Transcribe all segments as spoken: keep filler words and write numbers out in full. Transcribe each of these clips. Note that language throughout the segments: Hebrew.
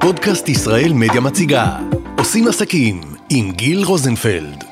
פודקאסט ישראל מדיה מציגה עושים עסקים עם גיל רוזנפלד.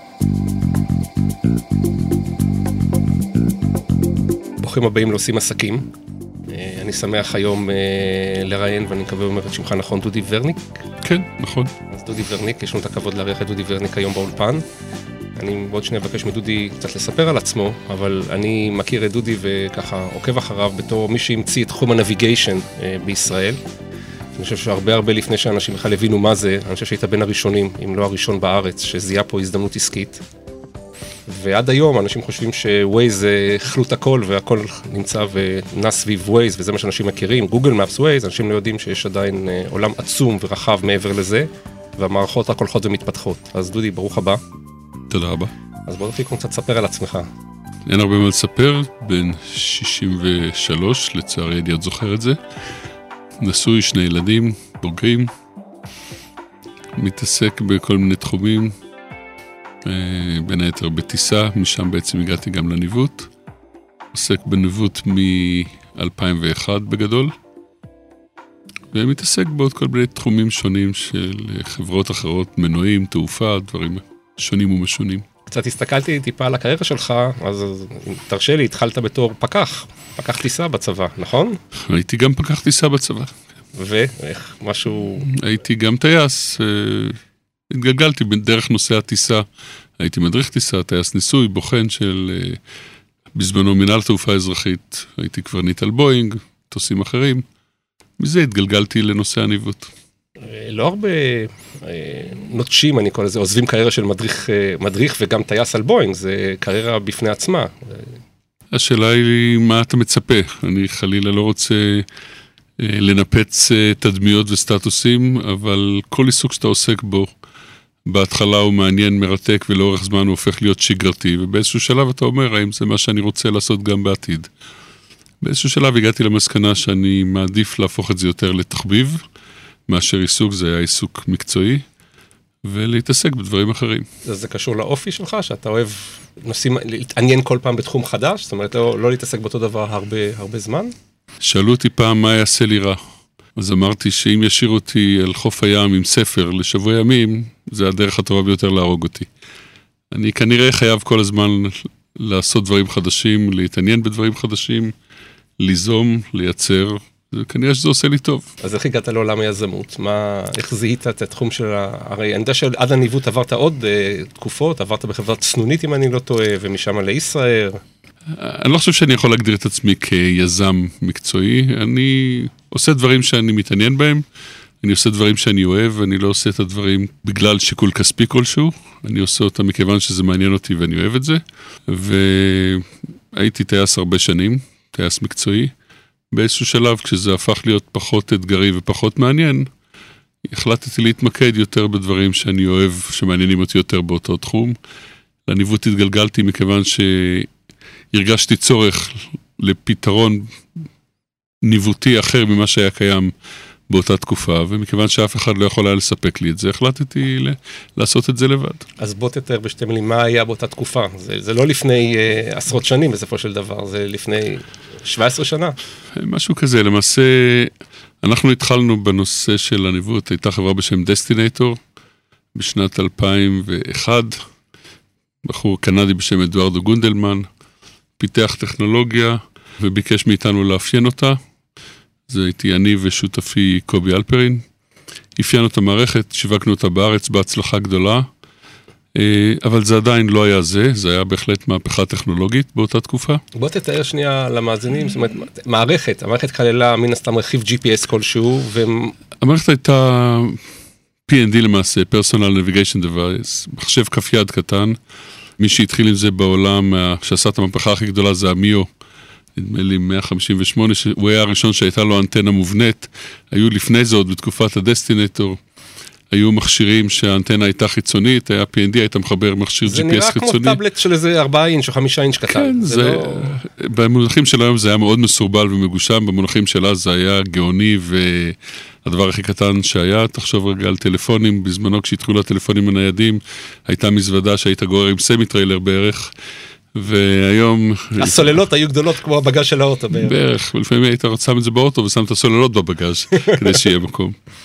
ברוכים הבאים לעושים עסקים. אני שמח היום לראיין, ואני מקווה אומר את שמך נכון, דודי ורניק. כן, נכון. אז דודי ורניק, יש לנו את הכבוד לארח את דודי ורניק היום באולפן. אני מאוד שניה אבקש מדודי קצת לספר על עצמו, אבל אני מכיר את דודי וככה עוקב אחריו בתור מי שהמציא את תחום הנביגיישן בישראל. אני חושב שהרבה הרבה לפני שאנשים בכלל הבינו מה זה, אני חושב שהיית בין הראשונים, אם לא הראשון בארץ, שזיהה פה הזדמנות עסקית. ועד היום אנשים חושבים שווייז זה חלוט הכל, והכל נמצא ונע סביב ווייז, וזה מה שאנשים מכירים, גוגל מאפס ווייז, אנשים לא יודעים שיש עדיין עולם עצום ורחב מעבר לזה, והמערכות רק הולכות ומתפתחות. אז דודי, ברוך הבא. תודה רבה. אז בוא נתחיל קצת לספר על עצמך. אין הרבה מה לספר, בן שישים ושלוש, לצערי אני עוד זוכר את זה. נשוי, שני ילדים, בוגרים, מתעסק בכל מיני תחומים, בין היתר בטיסה, משם בעצם הגעתי גם לניווט. עוסק בניווט מ-אלפיים ואחת בגדול, ומתעסק בעוד כל מיני תחומים שונים של חברות אחרות, מנועים, תעופה, דברים שונים ומשונים. קצת הסתכלתי טיפה על הקריירה שלך, אז תרשה לי, התחלת בתור פקח, פקח טיסה בצבא, נכון? הייתי גם פקח טיסה בצבא. ואיך, משהו... הייתי גם טייס, התגלגלתי בדרך נושא הטיסה, הייתי מדריך טיסה, טייס ניסוי, בוחן של, בזמנו מנהל תעופה אזרחית, הייתי קברניט על בואינג, טוסים אחרים, מזה התגלגלתי לנושא הניווט. לא הרבה נוטשים, אני קורא לזה, עוזבים קריירה של מדריך, מדריך וגם טייס על בואינג, זה קריירה בפני עצמה. השאלה היא מה אתה מצפה, אני חלילה לא רוצה לנפץ תדמיות וסטטוסים, אבל כל עיסוק שאתה עוסק בו, בהתחלה הוא מעניין, מרתק, ולאורך זמן הוא הופך להיות שגרתי, ובאיזשהו שלב אתה אומר, האם זה מה שאני רוצה לעשות גם בעתיד. באיזשהו שלב הגעתי למסקנה שאני מעדיף להפוך את זה יותר לתחביב, מאשר עיסוק, זה היה עיסוק מקצועי, ולהתעסק בדברים אחרים. אז זה קשור לאופי שלך, שאתה אוהב נושאים, להתעניין כל פעם בתחום חדש, זאת אומרת, לא, לא להתעסק באותו דבר הרבה, הרבה זמן? שאלו אותי פעם מה יעשה לי רע. אז אמרתי שאם ישאיר אותי על חוף הים עם ספר לשבוע ימים, זה הדרך הטובה ביותר להרוג אותי. אני כנראה חייב כל הזמן לעשות דברים חדשים, להתעניין בדברים חדשים, ליזום, לייצר, כנראה שזה עושה לי טוב. אז איך הגעת לעולם היזמות? מה, איך זיהית את התחום של ה... הרי אני יודע שעד הניווט עברת עוד uh, תקופות, עברת בחברת סנונית אם אני לא טועה, ומשם לישראל. אני לא חושב שאני יכול להגדיר את עצמי כיזם מקצועי, אני עושה דברים שאני מתעניין בהם, אני עושה דברים שאני אוהב, אני לא עושה את הדברים בגלל שיקול כספי כלשהו, אני עושה אותם מכיוון שזה מעניין אותי ואני אוהב את זה, והייתי טייס הרבה שנים, טייס מקצועי, באיזשהו שלב כשזה הפך להיות פחות אתגרי ופחות מעניין, החלטתי להתמקד יותר בדברים שאני אוהב, שמעניינים אותי יותר באותו תחום, לניווט התגלגלתי מכיוון ש... הרגשתי צורך לפתרון ניווטי אחר ממה שהיה קיים באותה תקופה, ומכיוון שאף אחד לא יכול היה לספק לי את זה, החלטתי ל- לעשות את זה לבד. אז בוא תתאר בשתי מילים, מה היה באותה תקופה? זה, זה לא לפני uh, עשרות שנים בסופו של דבר, זה לפני שבע עשרה שנה. משהו כזה, למעשה, אנחנו התחלנו בנושא של הניווט, הייתה חברה בשם דסטינטור, בשנת אלפיים ואחת, בחור קנדי בשם אדוארדו גונדלמן, פיתח טכנולוגיה וביקש מאיתנו לאפיין אותה. זה הייתי אני ושותפי קובי אלפרין. אפיינו את המערכת, שיווקנו אותה בארץ בהצלחה גדולה, אבל זה עדיין לא היה זה, זה היה בהחלט מהפכה טכנולוגית באותה תקופה. בוא תתאר שנייה למאזינים, זאת אומרת, מערכת, המערכת כללה מן הסתם רכיב ג'י פי אס כלשהו, ו... המערכת הייתה פי אן די למעשה, Personal Navigation Device, מחשב כף יד קטן, מי שהתחיל עם זה בעולם, שעשה את המהפכה הכי גדולה זה המיו, נדמה לי מאה חמישים ושמונה, הוא היה הראשון שהייתה לו אנטנה מובנית, היו לפני זה עוד בתקופת הדסטינטור, היו מכשירים שהאנטנה הייתה חיצונית, היה פי אן די, הייתה מחבר מכשיר ג'י פי אס חיצוני. זה נראה כמו טאבלט של איזה ארבעה אינץ' או חמישה אינץ' קטן. כן, זה, זה לא... במונחים של היום זה היה מאוד מסורבל ומגושם, במונחים שלה זה היה גאוני והדבר הכי קטן שהיה, תחשוב רגע על טלפונים, בזמנו כשהתחילו הטלפונים הניידים, הייתה מזוודה שהיית גורר עם סמי טריילר בערך, והיום... הסוללות היו גדולות כמו הבגז של האוטו בערך. בערך, ולפעמים היית שם את זה באוטו ושם את הסוללות בבגז, כדי שיהיה מקום.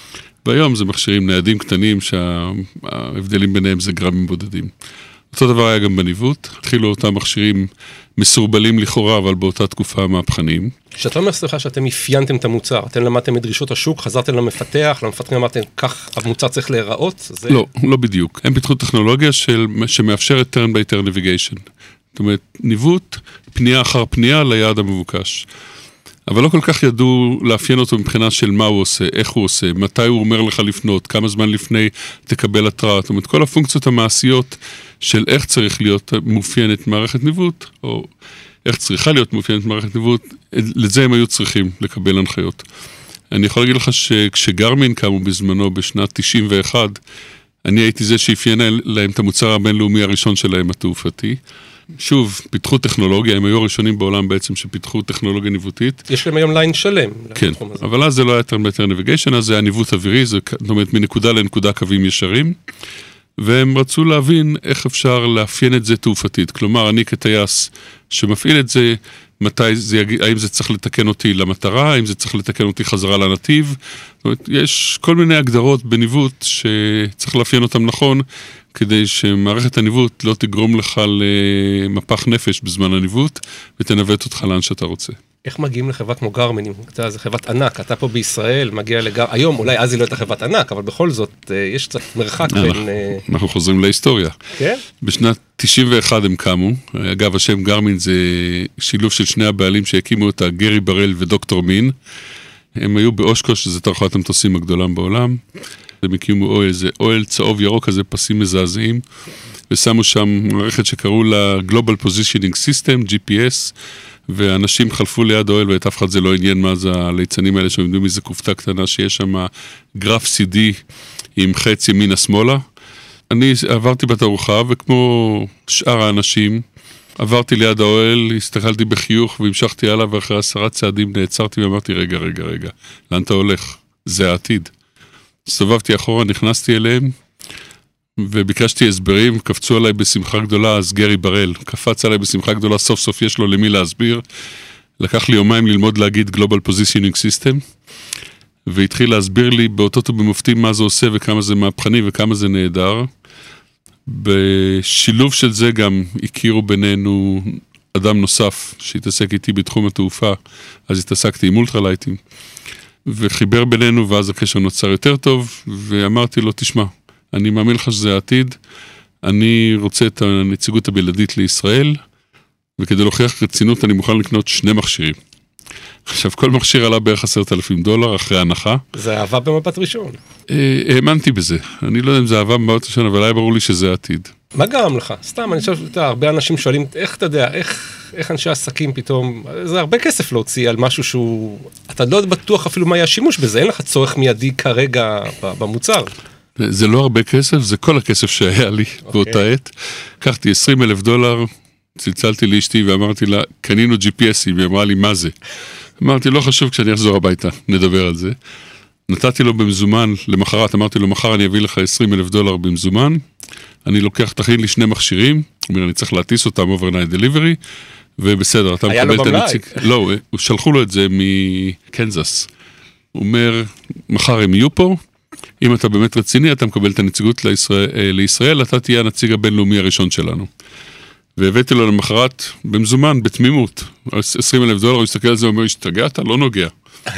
והיום זה מכשירים ניידים קטנים שההבדלים ביניהם זה גרמים בודדים. אותו דבר היה גם בניווט, התחילו אותם מכשירים מסורבלים לכאורה, אבל באותה תקופה מהפכניים. כשאתה אומר סליחה שאתם אפיינתם את המוצר, אתם למדתם את דרישות השוק, חזרתם למפתח, למפתחים אמרתם כך המוצר צריך להיראות? זה... לא, לא בדיוק. הם פיתחו טכנולוגיה של, שמאפשרת turn by turn navigation. זאת אומרת, ניווט, פנייה אחר פנייה ליעד המבוקש. אבל לא כל כך ידעו לאפיין אותו מבחינה של מה הוא עושה, איך הוא עושה, מתי הוא אומר לך לפנות, כמה זמן לפני תקבל התראה. זאת אומרת, כל הפונקציות המעשיות של איך צריך להיות מאופיינת מערכת ניווט, או איך צריכה להיות מאופיינת מערכת ניווט, לזה הם היו צריכים לקבל הנחיות. אני יכול להגיד לך שכשגרמין קמו בזמנו בשנת תשעים ואחת, אני הייתי זה שאפיין להם את המוצר הבינלאומי הראשון שלהם התעופתי. שוב, פיתחו טכנולוגיה, הם היו הראשונים בעולם בעצם שפיתחו טכנולוגיה ניווטית. יש להם היום ליין שלם. כן, אבל אז זה לא היה turn by turn navigation, אז זה היה ניווט אווירי, זאת אומרת מנקודה לנקודה קווים ישרים, והם רצו להבין איך אפשר לאפיין את זה תעופתית. כלומר, אני כטייס שמפעיל את זה, מתי זה, האם זה צריך לתקן אותי למטרה, האם זה צריך לתקן אותי חזרה לנתיב. זאת אומרת, יש כל מיני הגדרות בניווט שצריך לאפיין אותם נכון, כדי שמערכת הניווט לא תגרום לך למפח נפש בזמן הניווט, ותנווט אותך לאן שאתה רוצה. איך מגיעים לחברה כמו גרמין? אתה זה חברת ענק, אתה פה בישראל מגיע לגרמין, היום אולי אז היא לא הייתה חברת ענק, אבל בכל זאת יש קצת מרחק בין... אנחנו חוזרים להיסטוריה. כן? בשנת תשעים ואחת הם קמו, אגב השם גרמין זה שילוב של שני הבעלים שהקימו אותה, גרי בראל ודוקטור מין, הם היו באושקוש, שזה תערוכת המטוסים הגדולה בעולם, הם הקימו אוהל, זה אוהל צהוב ירוק כזה, פסים מזעזעים, ושמו שם מערכת שקראו לה Global Positioning System, ג'י פי אס, ואנשים חלפו ליד אוהל, ואת אף אחד זה לא עניין מה זה הליצנים האלה, שעומדים איזו קופתה קטנה, שיש שם גרף סי די עם חץ ימינה שמאלה. אני עברתי בתערוכה, וכמו שאר האנשים, עברתי ליד האוהל, הסתכלתי בחיוך, והמשכתי הלאה, ואחרי עשרה צעדים נעצרתי, ואמרתי, רגע, רגע, רגע, לאן אתה הולך? זה העתיד. הסתובבתי אחורה, נכנסתי אליהם, וביקשתי הסברים, קפצו עליי בשמחה גדולה, אז גרי בראל, קפץ עליי בשמחה גדולה, סוף סוף יש לו למי להסביר, לקח לי יומיים ללמוד להגיד Global Positioning System, והתחיל להסביר לי באותות ובמופתים מה זה עושה, וכמה זה מהפכני וכמה זה נהדר. בשילוב של זה גם הכירו בינינו אדם נוסף, שהתעסק איתי בתחום התעופה, אז התעסקתי עם אולטרלייטים, וחיבר בינינו, ואז הקשר נוצר יותר טוב, ואמרתי לו, תשמע, אני מאמין לך שזה העתיד, אני רוצה את הנציגות הבלעדית לישראל, וכדי להוכיח רצינות אני מוכן לקנות שני מכשירים. עכשיו, כל מכשיר עלה בערך עשרת אלפים דולר אחרי הנחה. זה אהבה במבט ראשון. האמנתי בזה. אני לא יודע אם זה אהבה במבט ראשון, אבל היה ברור לי שזה העתיד. מה גרם לך? סתם, אני חושב, הרבה אנשים שואלים, איך אתה יודע, איך, איך אנשי עסקים פתאום, זה הרבה כסף להוציא על משהו שהוא, אתה לא בטוח אפילו מה היה שימוש בזה, אין לך צורך מיידי כרגע במוצר. זה לא הרבה כסף, זה כל הכסף שהיה לי okay. באותה עת. קחתי עשרים אלף דולר, צלצלתי לאשתי ואמרתי לה, קנינו ג'י פי אסים, היא אמרה לי, מה זה? אמרתי, לא חשוב כשאני אחזור הביתה, נדבר על זה. נתתי לו במזומן, למחרת אמרתי לו, מחר אני אביא לך עשרים אלף דולר במזומן, אני לוקח, תכין לי שני מכשירים, הוא אומר, אני צריך להטיס אותם overnight delivery, ובסדר, אתה מקבל את הנציג. לא, שלחו לו את זה מקנזס. הוא אומר, מחר הם יהיו פה, אם אתה באמת רציני, אתה מקבל את הנציגות לישראל, לישראל, אתה תהיה הנציג הבינלאומי הראשון שלנו. והבאתי לו למחרת במזומן, בתמימות, עשרים אלף דולר, הוא הסתכל על זה, הוא אומר, השתגע, אתה לא נוגע.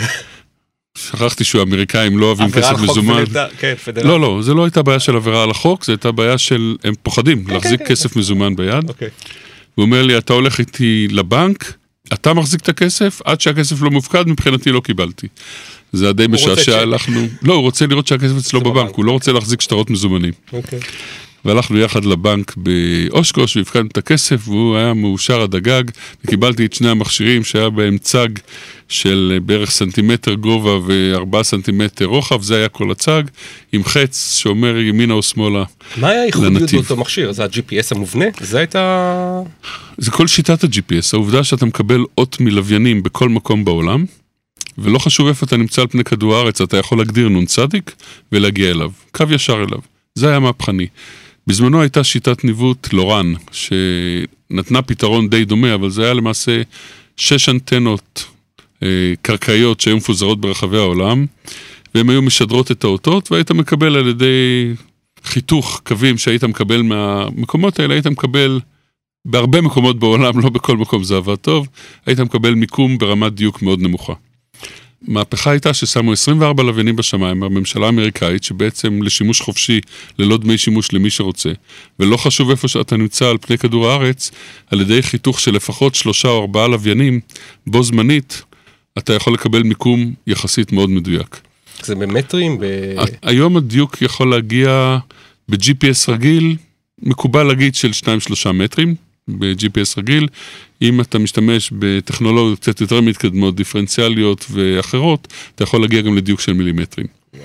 שכחתי שהוא אמריקאים לא אוהבים כסף מזומן. לא, לא, זה לא הייתה בעיה של עבירה על החוק, זה הייתה בעיה של, הם פוחדים להחזיק כסף מזומן ביד. הוא אומר לי, אתה הולך איתי לבנק, אתה מחזיק את הכסף, עד שהכסף לא מופקד, מבחינתי לא קיבלתי. זה היה די משעשע, הלכנו, לא, הוא רוצה לראות שהכסף אצלו בבנק, הוא לא רוצה להחזיק שטרות מזומנים. והלכנו יחד לבנק באושקוש, והפקדנו את הכסף, והוא היה מאושר עד הגג, וקיבלתי את שני המכשירים, שהיה בהם צג של בערך סנטימטר גובה וארבעה סנטימטר רוחב, זה היה כל הצג, עם חץ שאומר ימינה או שמאלה לנתיב. מה היה ייחודיות באותו מכשיר? זה ה-ג'י פי אס המובנה? זה הייתה... זה כל שיטת ה-ג'י פי אס, העובדה שאתה מקבל אות מלוויינים בכל מקום בעולם, ולא חשוב איפה אתה נמצא על פני כדור הארץ, אתה יכול להגדיר נון צדיק ולהגיע אליו, קו ישר אליו. זה היה מהפכני. בזמנו הייתה שיטת ניווט לורן, שנתנה פתרון די דומה, אבל זה היה למעשה שש אנטנות אה, קרקעיות שהיו מפוזרות ברחבי העולם, והן היו משדרות את האותות, והיית מקבל על ידי חיתוך קווים שהיית מקבל מהמקומות האלה, היית מקבל בהרבה מקומות בעולם, לא בכל מקום זה עבד טוב, היית מקבל מיקום ברמת דיוק מאוד נמוכה. מהפכה הייתה ששמו עשרים וארבע לוויינים בשמיים, הממשלה האמריקאית, שבעצם לשימוש חופשי, ללא דמי שימוש למי שרוצה, ולא חשוב איפה שאתה נמצא על פני כדור הארץ, על ידי חיתוך של לפחות שלושה או ארבעה לוויינים, בו זמנית, אתה יכול לקבל מיקום יחסית מאוד מדויק. זה במטרים? ב... היום הדיוק יכול להגיע ב-ג'י פי אס רגיל, מקובל להגיד של שניים שלושה מטרים, ב-ג'י פי אס רגיל, אם אתה משתמש בטכנולוגיות קצת יותר מתקדמות, דיפרנציאליות ואחרות, אתה יכול להגיע גם לדיוק של מילימטרים.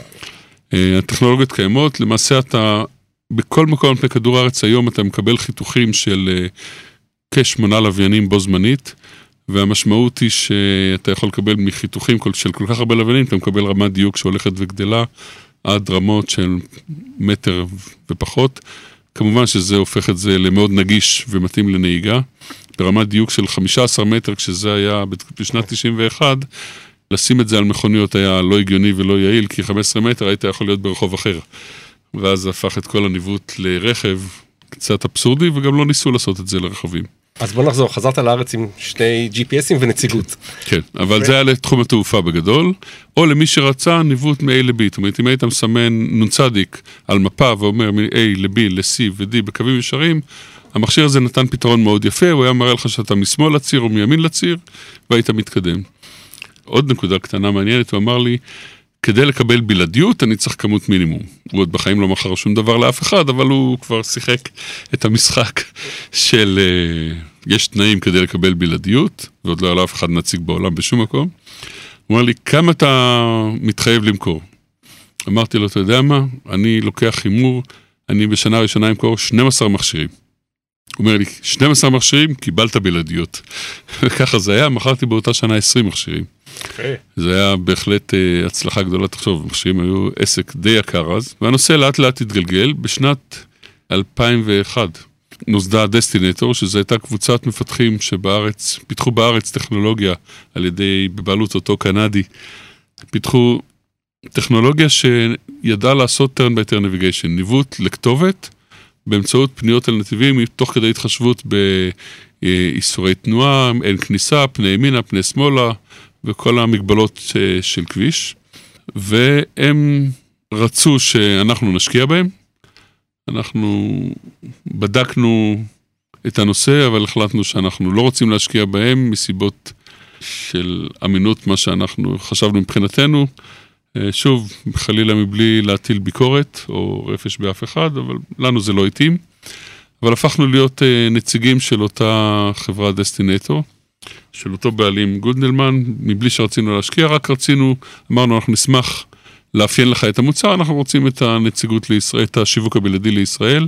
הטכנולוגיות קיימות, למעשה אתה, בכל מקום על כדור הארץ היום, אתה מקבל חיתוכים של כשמונה לוויינים בו זמנית, והמשמעות היא שאתה יכול לקבל מחיתוכים של כל כך הרבה לוויינים, אתה מקבל רמת דיוק שהולכת וגדלה, עד רמות של מטר ופחות, כמובן שזה הופך את זה למאוד נגיש ומתאים לנהיגה, ברמת דיוק של חמישה עשר מטר, כשזה היה בשנת תשעים ואחת, לשים את זה על מכוניות היה לא הגיוני ולא יעיל, כי חמישה עשר מטר היית יכול להיות ברחוב אחר, ואז זה הפך את כל הניווט לרכב קצת אבסורדי, וגם לא ניסו לעשות את זה לרכבים. אז בוא נחזור, חזרת לארץ עם שני ג'י פי אסים ונציגות. כן, אבל זה היה לתחום התעופה בגדול, או למי שרצה ניווט מ-A ל-B, זאת אומרת, אם היית מסמן נון צדיק על מפה ואומר מ-A ל-B, ל-C ו-D בקווים ישרים, המכשיר הזה נתן פתרון מאוד יפה, הוא היה מראה לך שאתה משמאל לציר או מימין לציר, והיית מתקדם. עוד נקודה קטנה מעניינת, הוא אמר לי, כדי לקבל בלעדיות, אני צריך כמות מינימום. הוא עוד בחיים לא מכר שום דבר לאף אחד, אבל הוא כבר שיחק את המשחק של יש תנאים כדי לקבל בלעדיות, ועוד לא היה לאף אחד נציג בעולם בשום מקום. הוא אמר לי, כמה אתה מתחייב למכור? אמרתי לו, אתה יודע מה? אני לוקח חימור, אני בשנה הראשונה אמכור שנים עשר מכשירים. הוא אומר לי, שנים עשר מכשירים, קיבלת בלעדיות. וככה זה היה, מכרתי באותה שנה עשרים מכשירים. Okay. זה היה בהחלט uh, הצלחה גדולה, תחשוב, מכשירים היו עסק די יקר אז, והנושא לאט לאט התגלגל. בשנת אלפיים ואחת נוסדה דסטינטור, שזו הייתה קבוצת מפתחים שבארץ, פיתחו בארץ טכנולוגיה על ידי, בבעלות אותו קנדי, פיתחו טכנולוגיה שידעה לעשות turn by turn navigation, ניווט לכתובת, באמצעות פניות על נתיבים, תוך כדי התחשבות באיסורי תנועה, אין כניסה, פני ימינה, פני שמאלה, וכל המגבלות של כביש, והם רצו שאנחנו נשקיע בהם. אנחנו בדקנו את הנושא, אבל החלטנו שאנחנו לא רוצים להשקיע בהם, מסיבות של אמינות, מה שאנחנו חשבנו מבחינתנו. שוב, חלילה מבלי להטיל ביקורת, או רפש באף אחד, אבל לנו זה לא התאים. אבל הפכנו להיות נציגים של אותה חברה דסטינטור, של אותו בעלים גונדלמן, מבלי שרצינו להשקיע, רק רצינו, אמרנו, אנחנו נשמח לאפיין לך את המוצר, אנחנו רוצים את הנציגות לישראל, את השיווק הבלעדי לישראל.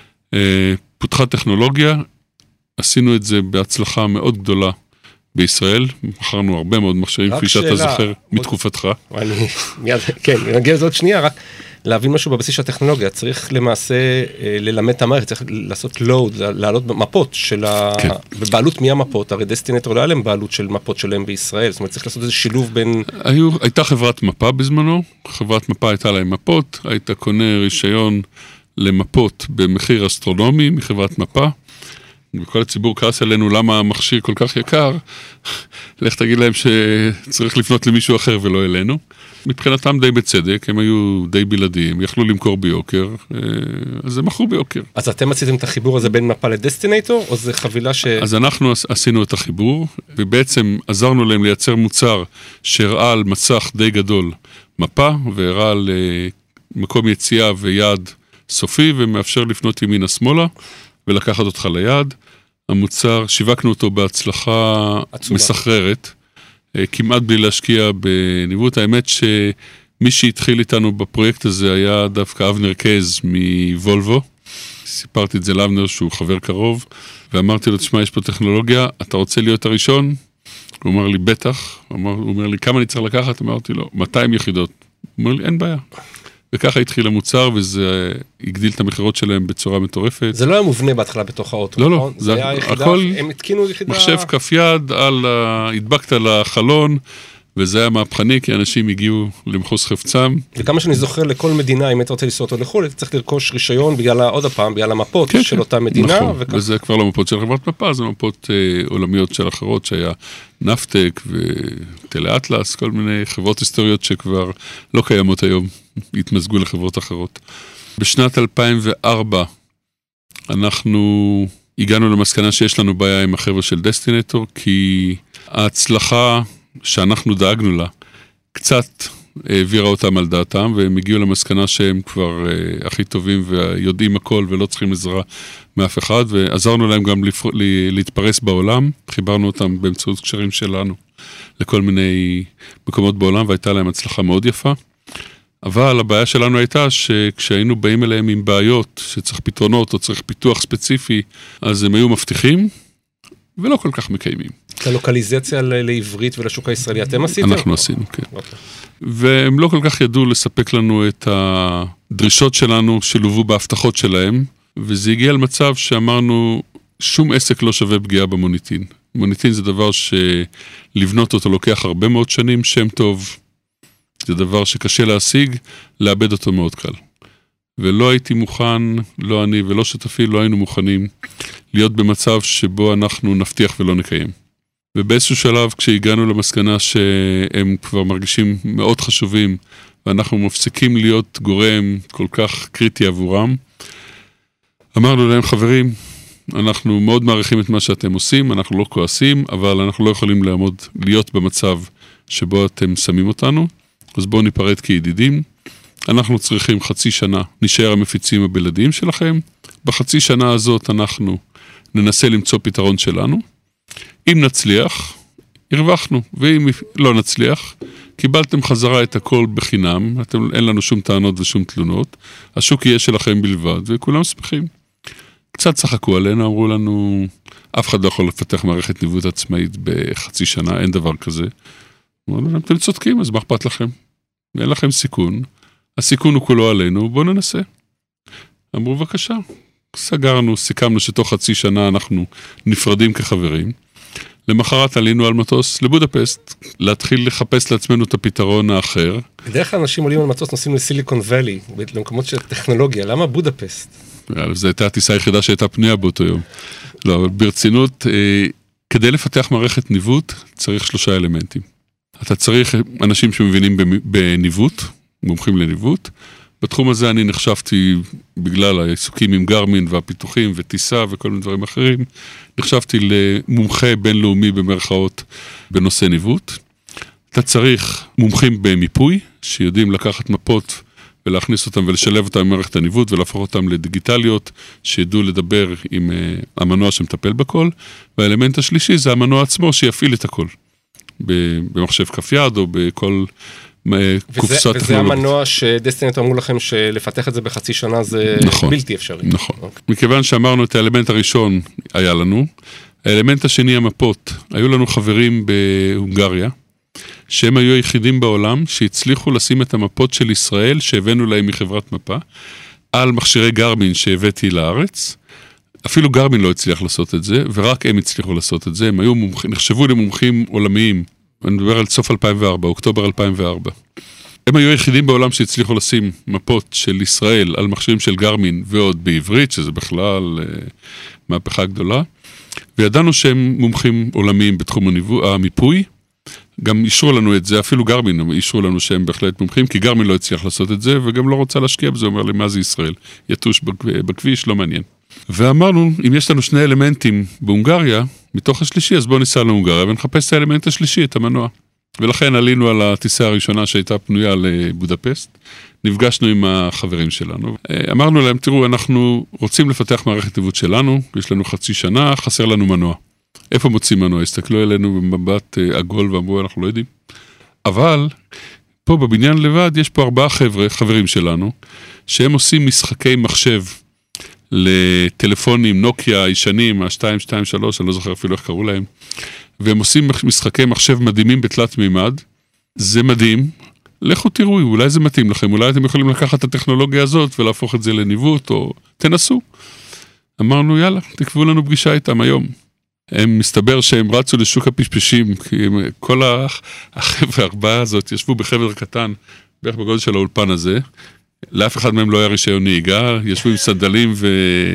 פותחה טכנולוגיה, עשינו את זה בהצלחה מאוד גדולה בישראל, מכרנו הרבה מאוד מכשירים, כפי שאתה זוכר, מתקופתך. כן, נגיע לזה עוד שנייה, רק להבין משהו בבסיס של הטכנולוגיה, צריך למעשה ללמד את המערכת, צריך לעשות לואוד, לעלות מפות של ה... בבעלות מי המפות, הרי דסטינטור לא היה להם בעלות של מפות שלהם בישראל, זאת אומרת, צריך לעשות איזה שילוב בין... הייתה חברת מפה בזמנו, חברת מפה הייתה להם מפות, היית קונה רישיון למפות במחיר אסטרונומי מחברת מפה, וכל הציבור כעס עלינו למה המכשיר כל כך יקר, לך תגיד להם שצריך לפנות למישהו אחר ולא אלינו. מבחינתם די בצדק, הם היו די בלעדיים, יכלו למכור ביוקר, אז הם מכרו ביוקר. אז אתם עשיתם את החיבור הזה בין מפה לדסטינטור, או זה חבילה ש... אז אנחנו עשינו את החיבור, ובעצם עזרנו להם לייצר מוצר שהראה על מסך די גדול מפה, והראה על מקום יציאה ויעד סופי, ומאפשר לפנות ימינה שמאלה, ולקחת אותך ליד. המוצר, שיווקנו אותו בהצלחה עצומה. מסחררת, כמעט בלי להשקיע בניווט. האמת שמי שהתחיל איתנו בפרויקט הזה היה דווקא אבנר קייז מוולבו. סיפרתי את זה לאבנר שהוא חבר קרוב, ואמרתי לו, תשמע, יש פה טכנולוגיה, אתה רוצה להיות הראשון? הוא אומר לי, בטח. הוא אומר, הוא אומר לי, כמה אני צריך לקחת? אמרתי לו, מאתיים יחידות. הוא אומר לי, אין בעיה. וככה התחיל המוצר, וזה הגדיל את המחירות שלהם בצורה מטורפת. זה לא היה מובנה בהתחלה בתוך האוטו, לא, לא. זה היה יחידה, הכל הם התקינו יחידה... מחשב כף יד, הדבקת לחלון, וזה היה מהפכני, כי אנשים הגיעו למחוז חפצם. וכמה שאני זוכר לכל מדינה, אם אתה רוצה לנסוע אותו לחו"ל, אתה צריך לרכוש רישיון בגלל, עוד הפעם, בגלל המפות כן, של כן. אותה מדינה. נכון, וכך... וזה כבר לא מפות של חברת מפה, זה מפות אה, עולמיות של אחרות, שהיה נפטק וטלאטלס, כל מיני חברות היסטוריות שכבר לא קיימות היום, התמזגו לחברות אחרות. בשנת אלפיים וארבע, אנחנו הגענו למסקנה שיש לנו בעיה עם החבר'ה של דסטינטור, כי ההצלחה שאנחנו דאגנו לה, קצת העבירה אותם על דעתם, והם הגיעו למסקנה שהם כבר uh, הכי טובים ויודעים הכל ולא צריכים עזרה מאף אחד, ועזרנו להם גם לפר... להתפרס בעולם, חיברנו אותם באמצעות קשרים שלנו לכל מיני מקומות בעולם, והייתה להם הצלחה מאוד יפה. אבל הבעיה שלנו הייתה שכשהיינו באים אליהם עם בעיות שצריך פתרונות או צריך פיתוח ספציפי, אז הם היו מבטיחים ולא כל כך מקיימים. את הלוקליזציה לעברית ולשוק הישראלי אתם עשיתם? אנחנו עשינו, כן. והם לא כל כך ידעו לספק לנו את הדרישות שלנו שלובו בהבטחות שלהם, וזה הגיע למצב שאמרנו, שום עסק לא שווה פגיעה במוניטין. מוניטין זה דבר שלבנות אותו לוקח הרבה מאוד שנים, שם טוב, זה דבר שקשה להשיג, לאבד אותו מאוד קל. ולא הייתי מוכן, לא אני ולא שותפי, לא היינו מוכנים להיות במצב שבו אנחנו נבטיח ולא נקיים. ובאיזשהו שלב, כשהגענו למסקנה שהם כבר מרגישים מאוד חשובים, ואנחנו מפסיקים להיות גורם כל כך קריטי עבורם, אמרנו להם, חברים, אנחנו מאוד מעריכים את מה שאתם עושים, אנחנו לא כועסים, אבל אנחנו לא יכולים לעמוד, להיות במצב שבו אתם שמים אותנו, אז בואו ניפרד כידידים. אנחנו צריכים חצי שנה, נשאר המפיצים הבלעדיים שלכם, בחצי שנה הזאת אנחנו ננסה למצוא פתרון שלנו, אם נצליח, הרווחנו, ואם לא נצליח, קיבלתם חזרה את הכל בחינם, אתם, אין לנו שום טענות ושום תלונות, השוק יהיה שלכם בלבד, וכולם שמחים. קצת צחקו עלינו, אמרו לנו, אף אחד לא יכול לפתח מערכת ניווט עצמאית בחצי שנה, אין דבר כזה. אמרו לנו, אתם צודקים, אז מה אכפת לכם? אין לכם סיכון, הסיכון הוא כולו עלינו, בואו ננסה. אמרו, בבקשה. סגרנו, סיכמנו שתוך חצי שנה אנחנו נפרדים כחברים. למחרת עלינו על מטוס לבודפסט, להתחיל לחפש לעצמנו את הפתרון האחר. בדרך כלל אנשים עולים על מטוס, נוסעים לסיליקון ואלי, למקומות של טכנולוגיה, למה בודפסט? זו הייתה הטיסה היחידה שהייתה פנויה באותו יום. לא, אבל ברצינות, כדי לפתח מערכת ניווט, צריך שלושה אלמנטים. אתה צריך אנשים שמבינים בניווט, מומחים לניווט, בתחום הזה אני נחשבתי, בגלל העיסוקים עם גרמין והפיתוחים וטיסה וכל מיני דברים אחרים, נחשבתי למומחה בינלאומי במרכאות בנושא ניווט. אתה צריך מומחים במיפוי, שיודעים לקחת מפות ולהכניס אותם ולשלב אותם במערכת הניווט ולהפוך אותם לדיגיטליות, שידעו לדבר עם המנוע שמטפל בכל, והאלמנט השלישי זה המנוע עצמו שיפעיל את הכל, במחשב כף יד או בכל... וזה, וזה המנוע שדסטינטור אמרו לכם שלפתח את זה בחצי שנה זה נכון, בלתי אפשרי. נכון. Okay. מכיוון שאמרנו את האלמנט הראשון היה לנו, האלמנט השני המפות, היו לנו חברים בהונגריה, שהם היו היחידים בעולם שהצליחו לשים את המפות של ישראל שהבאנו להם מחברת מפה, על מכשירי גרמין שהבאתי לארץ, אפילו גרמין לא הצליח לעשות את זה, ורק הם הצליחו לעשות את זה, הם היו מומח, נחשבו למומחים עולמיים, אני מדבר על סוף אלפיים וארבע, אוקטובר אלפיים וארבע. הם היו היחידים בעולם שהצליחו לשים מפות של ישראל על מכשירים של גרמין ועוד בעברית, שזה בכלל אה, מהפכה גדולה, וידענו שהם מומחים עולמיים בתחום הניבוא, המיפוי, גם אישרו לנו את זה, אפילו גרמין אישרו לנו שהם בהחלט מומחים, כי גרמין לא הצליח לעשות את זה, וגם לא רוצה להשקיע בזה, אומר לי, מה זה ישראל? יתוש בכביש, לא מעניין. ואמרנו, אם יש לנו שני אלמנטים בהונגריה, מתוך השלישי, אז בואו ניסע להונגריה ונחפש את האלמנט השלישי, את המנוע. ולכן עלינו על הטיסה הראשונה שהייתה פנויה לבודפסט, נפגשנו עם החברים שלנו. אמרנו להם, תראו, אנחנו רוצים לפתח מערכת ניווט שלנו, יש לנו חצי שנה, חסר לנו מנוע. איפה מוצאים מנוע? הסתכלו אלינו במבט עגול ואמרו, אנחנו לא יודעים. אבל פה בבניין לבד יש פה ארבעה חבר'ה, חברים שלנו, שהם עושים משחקי מחשב, לטלפונים, נוקיה, ישנים, ה-שתיים שתיים שלוש, אני לא זוכר אפילו איך קראו להם, והם עושים משחקי מחשב מדהימים בתלת מימד, זה מדהים, לכו תראו, אולי זה מתאים לכם, אולי אתם יכולים לקחת את הטכנולוגיה הזאת ולהפוך את זה לניווט, או תנסו. אמרנו, יאללה, תקבעו לנו פגישה איתם היום. הם מסתבר שהם רצו לשוק הפשפשים, כי הם, כל החבר'ה ארבעה הזאת ישבו בחבר קטן, בערך בגודל של האולפן הזה, לאף אחד מהם לא היה רישיון נהיגה, ישבו עם סנדלים ו...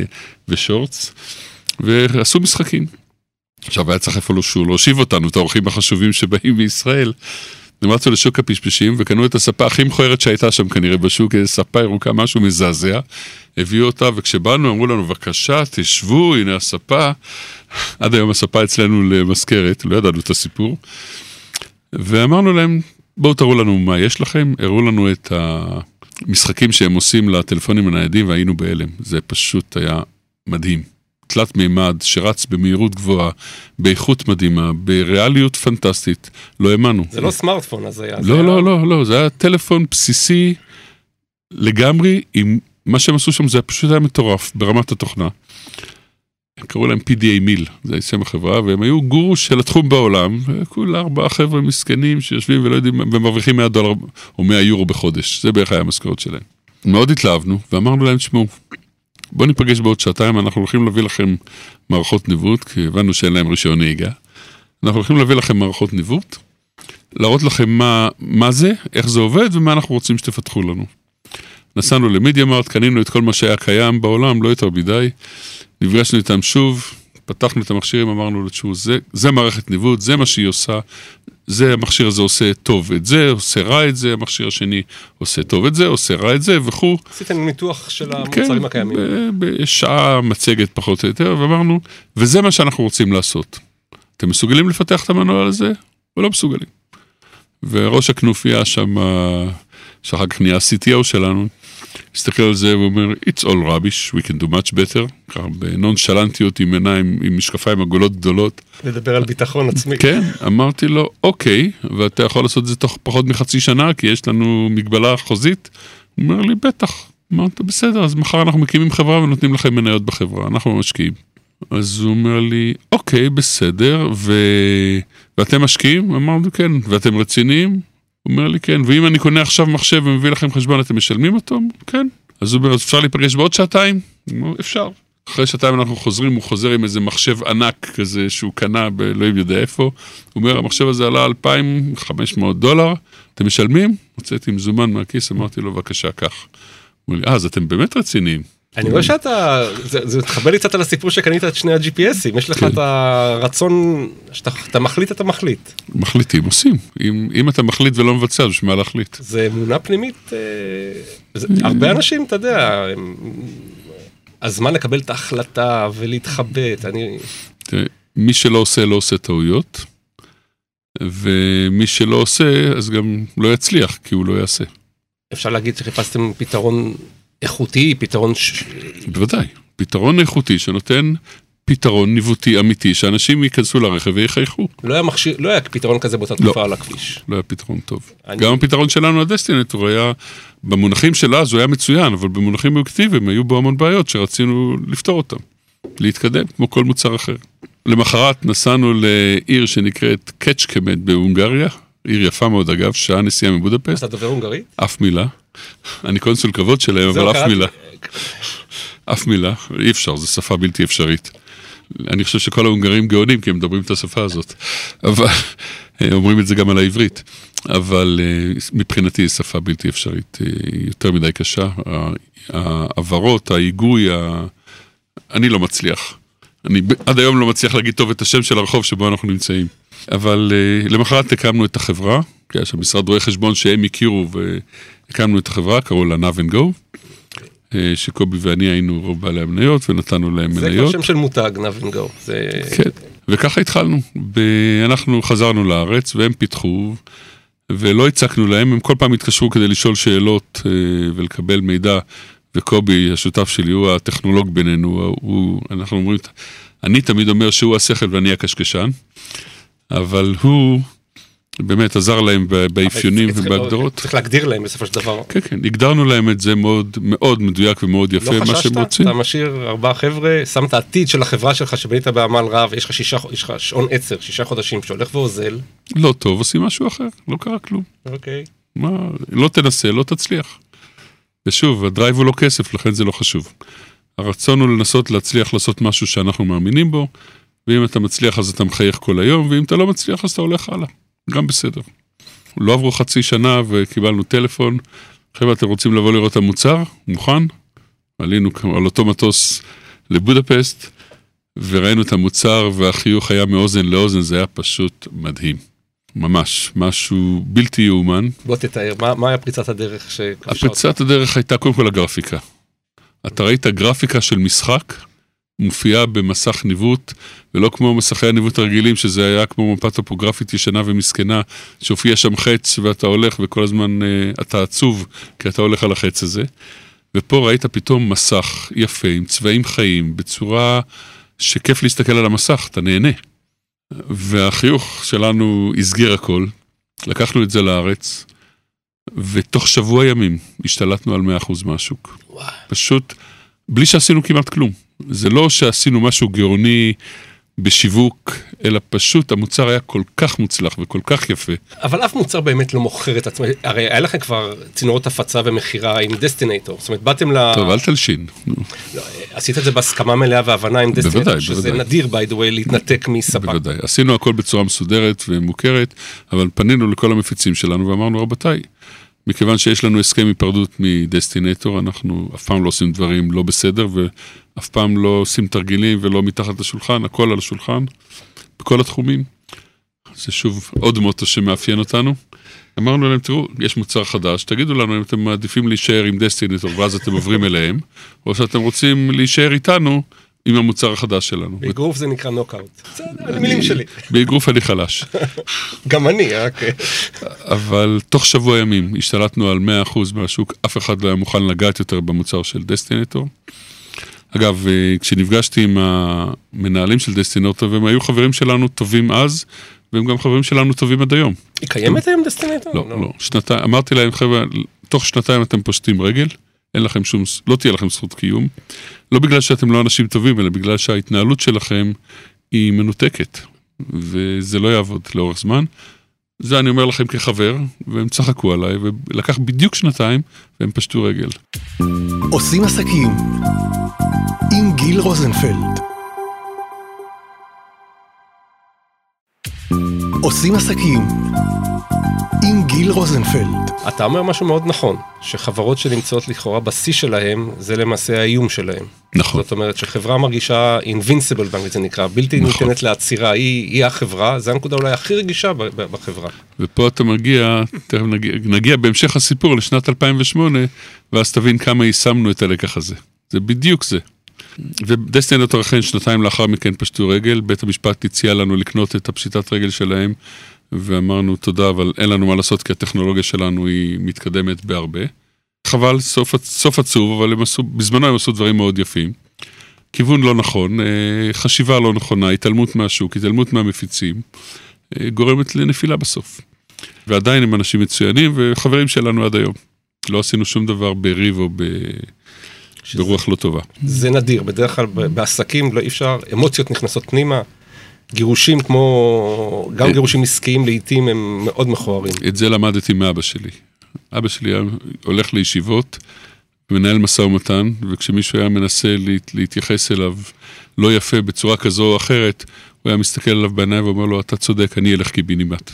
ושורטס, ועשו משחקים. עכשיו היה צריך איפה שהוא להושיב אותנו, את האורחים החשובים שבאים מישראל, הם רצו לשוק הפשפשים, וקנו את הספה הכי מכוערת שהייתה שם כנראה בשוק, ספה ירוקה, משהו מזעזע, הביאו אותה, וכשבאנו אמרו לנו, בבקשה, תשבו, הנה הספה, עד היום הספה אצלנו למזכרת, לא ידענו את הסיפור, ואמרנו להם, בואו תראו לנו מה יש לכם, הראו לנו את המשחקים שהם עושים לטלפונים הניידים, והיינו בהלם, זה פשוט היה מדהים. תלת מימד שרץ במהירות גבוהה, באיכות מדהימה, בריאליות פנטסטית, לא האמנו. זה לא סמארטפון, אז היה... לא, לא, לא, לא, זה היה טלפון בסיסי לגמרי, עם מה שהם עשו שם זה פשוט היה מטורף, ברמת התוכנה. הם קראו להם פי די איי מיל, זה שם החברה, והם היו גורו של התחום בעולם, וכולה ארבעה חבר'ה מסכנים שיושבים ולא יודעים, ומרוויחים מאה דולר או מאה יורו בחודש, זה בערך היה המשכורת שלהם. מאוד התלהבנו, ואמרנו להם, תשמעו, בואו ניפגש בעוד שעתיים, אנחנו הולכים להביא לכם מערכות ניווט, כי הבנו שאין להם רישיון נהיגה. אנחנו הולכים להביא לכם מערכות ניווט, להראות לכם מה, מה זה, איך זה עובד, ומה אנחנו רוצים שתפתחו לנו. נסענו למדיאמרט, קנינו את כל מה שהיה קיים בעולם, לא יותר מדי, נפגשנו איתם שוב, פתחנו את המכשירים, אמרנו לתשוב, זה, זה מערכת ניווט, זה מה שהיא עושה, זה המכשיר הזה עושה טוב את זה, עושה רע את זה, המכשיר השני עושה טוב את זה, עושה רע את זה, וכו'. עשיתם ניתוח של המוצרים כן, הקיימים. בשעה מצגת פחות או יותר, ואמרנו, וזה מה שאנחנו רוצים לעשות. אתם מסוגלים לפתח את המנוע הזה, או לא מסוגלים? וראש הכנופיה שם, שאחר כך נהיה ה-סי טי או שלנו, הסתכל על זה ואומר, it's all rubbish, we can do much better, ככה בנונשלנטיות עם עיניים, עם משקפיים עגולות גדולות. לדבר על ביטחון עצמי. כן, אמרתי לו, אוקיי, ואתה יכול לעשות את זה תוך פחות מחצי שנה, כי יש לנו מגבלה חוזית. הוא אומר לי, בטח. אמרתי, בסדר, אז מחר אנחנו מקימים חברה ונותנים לכם מניות בחברה, אנחנו משקיעים. אז הוא אומר לי, אוקיי, בסדר, ו... ואתם משקיעים? אמרנו, כן, ואתם רציניים? הוא אומר לי, כן, ואם אני קונה עכשיו מחשב ומביא לכם חשבון, אתם משלמים אותו? כן. אז הוא אומר, אז אפשר להיפגש בעוד שעתיים? הוא אומר, אפשר. אחרי שעתיים אנחנו חוזרים, הוא חוזר עם איזה מחשב ענק כזה שהוא קנה באלוהים יודע איפה. הוא אומר, המחשב הזה עלה אלפיים וחמש מאות דולר, אתם משלמים? הוצאתי מזומן מהכיס, אמרתי לו, בבקשה, כך. הוא אומר לי, אה, אז אתם באמת רציניים. אני רואה שאתה, זה מתחבר לי קצת על הסיפור שקנית את שני ה-ג'י פי אסים, יש לך את הרצון, שאתה מחליט, אתה מחליט. מחליטים, עושים. אם אתה מחליט ולא מבצע, זה שמה להחליט. זה אמונה פנימית, הרבה אנשים, אתה יודע, הזמן לקבל את ההחלטה ולהתחבט, אני... מי שלא עושה, לא עושה טעויות, ומי שלא עושה, אז גם לא יצליח, כי הוא לא יעשה. אפשר להגיד שחיפשתם פתרון איכותי, פתרון... ש... בוודאי, פתרון איכותי שנותן פתרון ניווטי אמיתי, שאנשים ייכנסו לרכב ויחייכו. לא היה מכשיר, לא היה פתרון כזה באותה תקופה לא, על הכביש. לא היה פתרון טוב. אני... גם הפתרון שלנו, הדסטינטור, היה, במונחים של אז הוא היה מצוין, אבל במונחים אובייקטיביים היו בו המון בעיות שרצינו לפתור אותם, להתקדם כמו כל מוצר אחר. למחרת נסענו לעיר שנקראת קצ'קמט בהונגריה, עיר יפה מאוד אגב, שעה נסיעה מבודפסט. אתה דובר הונגרית? אף מילה. אני קונסול כבוד שלהם, אבל אף מילה. אף מילה. אי אפשר, זו שפה בלתי אפשרית. אני חושב שכל ההונגרים גאונים, כי הם מדברים את השפה הזאת. אבל, אומרים את זה גם על העברית. אבל מבחינתי היא שפה בלתי אפשרית. היא יותר מדי קשה. העברות, ההיגוי, אני לא מצליח. אני עד היום לא מצליח להגיד טוב את השם של הרחוב שבו אנחנו נמצאים. אבל uh, למחרת הקמנו את החברה, כי היה שם משרד רואי חשבון שהם הכירו והקמנו את החברה, קראו לה Nav and Go, uh, שקובי ואני היינו רוב בעלי המניות ונתנו להם זה מניות. זה כבר שם של מותג, Nav and Go. זה... כן, וככה התחלנו. אנחנו חזרנו לארץ והם פיתחו, ולא הצקנו להם, הם כל פעם התקשרו כדי לשאול שאלות uh, ולקבל מידע, וקובי, השותף שלי, הוא הטכנולוג בינינו, הוא, אנחנו אומרים, אני תמיד אומר שהוא השכל ואני הקשקשן, אבל הוא באמת עזר להם באפיונים ובהגדרות. צריך להגדיר להם בסופו של דבר. כן, כן, הגדרנו להם את זה מאוד, מאוד מדויק ומאוד יפה, מה שהם רוצים. אתה משאיר ארבעה חבר'ה, שמת עתיד של החברה שלך שבנית בעמל רב, יש לך שישה, יש לך שעון עצר, שישה חודשים שהולך ועוזל. לא טוב, עושים משהו אחר, לא קרה כלום. אוקיי. מה, לא תנסה, לא תצליח. ושוב, הדרייב הוא לא כסף, לכן זה לא חשוב. הרצון הוא לנסות להצליח לעשות משהו שאנחנו מאמינים בו, ואם אתה מצליח אז אתה מחייך כל היום, ואם אתה לא מצליח אז אתה הולך הלאה, גם בסדר. לא עברו חצי שנה וקיבלנו טלפון, חבר'ה, אתם רוצים לבוא לראות את המוצר? מוכן? עלינו על אותו מטוס לבודפסט, וראינו את המוצר, והחיוך היה מאוזן לאוזן, זה היה פשוט מדהים. ממש, משהו בלתי יאומן. בוא תתאר, מה, מה היה פריצת הדרך ש... הפריצת הדרך הייתה קודם כל הגרפיקה. אתה ראית גרפיקה של משחק, מופיעה במסך ניווט, ולא כמו מסכי הניווט הרגילים, שזה היה כמו מפה טופוגרפית ישנה ומסכנה, שהופיע שם חץ, ואתה הולך, וכל הזמן uh, אתה עצוב, כי אתה הולך על החץ הזה. ופה ראית פתאום מסך יפה, עם צבעים חיים, בצורה שכיף להסתכל על המסך, אתה נהנה. והחיוך שלנו הסגיר הכל, לקחנו את זה לארץ, ותוך שבוע ימים השתלטנו על מאה אחוז מהשוק. וואו. פשוט, בלי שעשינו כמעט כלום. זה לא שעשינו משהו גאוני בשיווק, אלא פשוט המוצר היה כל כך מוצלח וכל כך יפה. אבל אף מוצר באמת לא מוכר את עצמו. הרי היה לכם כבר צינורות הפצה ומחירה עם דסטינטור. זאת אומרת, באתם ל... טוב, אל תלשין. לא, עשית את זה בהסכמה מלאה והבנה עם דסטינטור, בוודאי, שזה בוודאי. נדיר, by the way, להתנתק מספק. בוודאי. עשינו הכל בצורה מסודרת ומוכרת, אבל פנינו לכל המפיצים שלנו ואמרנו, רבותיי, מכיוון שיש לנו הסכם היפרדות מדסטינטור, אנחנו אף פעם לא עושים דברים לא בסדר, ואף פעם לא עושים תרגילים ולא מתחת לשולחן, הכל על השולחן, בכל התחומים. זה שוב עוד מוטו שמאפיין אותנו. אמרנו להם, תראו, יש מוצר חדש, תגידו לנו אם אתם מעדיפים להישאר עם דסטינטור, ואז אתם עוברים אליהם, או שאתם רוצים להישאר איתנו עם המוצר החדש שלנו. באגרוף זה נקרא נוקאוט. זה המילים שלי. באגרוף אני חלש. גם אני, רק... אבל תוך שבוע ימים השתלטנו על מאה אחוז מהשוק, אף אחד לא היה מוכן לגעת יותר במוצר של דסטינטור. אגב, כשנפגשתי עם המנהלים של דסטינטור, והם היו חברים שלנו טובים אז, והם גם חברים שלנו טובים עד היום. היא קיימת היום דסטינטור? לא, לא. שנתיים, אמרתי להם, חבר'ה, תוך שנתיים אתם פושטים רגל, אין לכם שום, לא תהיה לכם זכות קיום, לא בגלל שאתם לא אנשים טובים, אלא בגלל שההתנהלות שלכם היא מנותקת, וזה לא יעבוד לאורך זמן. זה אני אומר לכם כחבר, והם צחקו עליי, ולקח בדיוק שנתיים, והם פשטו רגל. עושים עסקים עם גיל רוזנפלד. עושים עסקים עם גיל רוזנפלד. אתה אומר משהו מאוד נכון, שחברות שנמצאות לכאורה בשיא שלהם, זה למעשה האיום שלהם. נכון. זאת אומרת שחברה מרגישה invincible, באנגלית זה נקרא, בלתי נכון. ניתנת לעצירה, היא, היא החברה, זה הנקודה אולי הכי רגישה בחברה. ופה אתה מגיע, תכף נגיע, נגיע בהמשך הסיפור לשנת אלפיים ושמונה, ואז תבין כמה יישמנו את הלקח הזה. זה בדיוק זה. ודסטינטור אכן שנתיים לאחר מכן פשטו רגל, בית המשפט הציע לנו לקנות את הפשיטת רגל שלהם, ואמרנו תודה, אבל אין לנו מה לעשות, כי הטכנולוגיה שלנו היא מתקדמת בהרבה. חבל, סוף, סוף עצוב, אבל הם עשו, בזמנו הם עשו דברים מאוד יפים. כיוון לא נכון, חשיבה לא נכונה, התעלמות מהשוק, התעלמות מהמפיצים, גורמת לנפילה בסוף. ועדיין הם אנשים מצוינים, וחברים שלנו עד היום. לא עשינו שום דבר בריב או ב... שזה... ברוח לא טובה. זה נדיר, בדרך כלל בעסקים לא אפשר, אמוציות נכנסות פנימה, גירושים כמו, גם גירושים עסקיים לעתים הם מאוד מכוערים. את זה למדתי מאבא שלי. אבא שלי הולך לישיבות, מנהל משא ומתן, וכשמישהו היה מנסה להתייחס אליו לא יפה בצורה כזו או אחרת, הוא היה מסתכל עליו בעיניים ואומר לו, אתה צודק, אני אלך קיבינימט.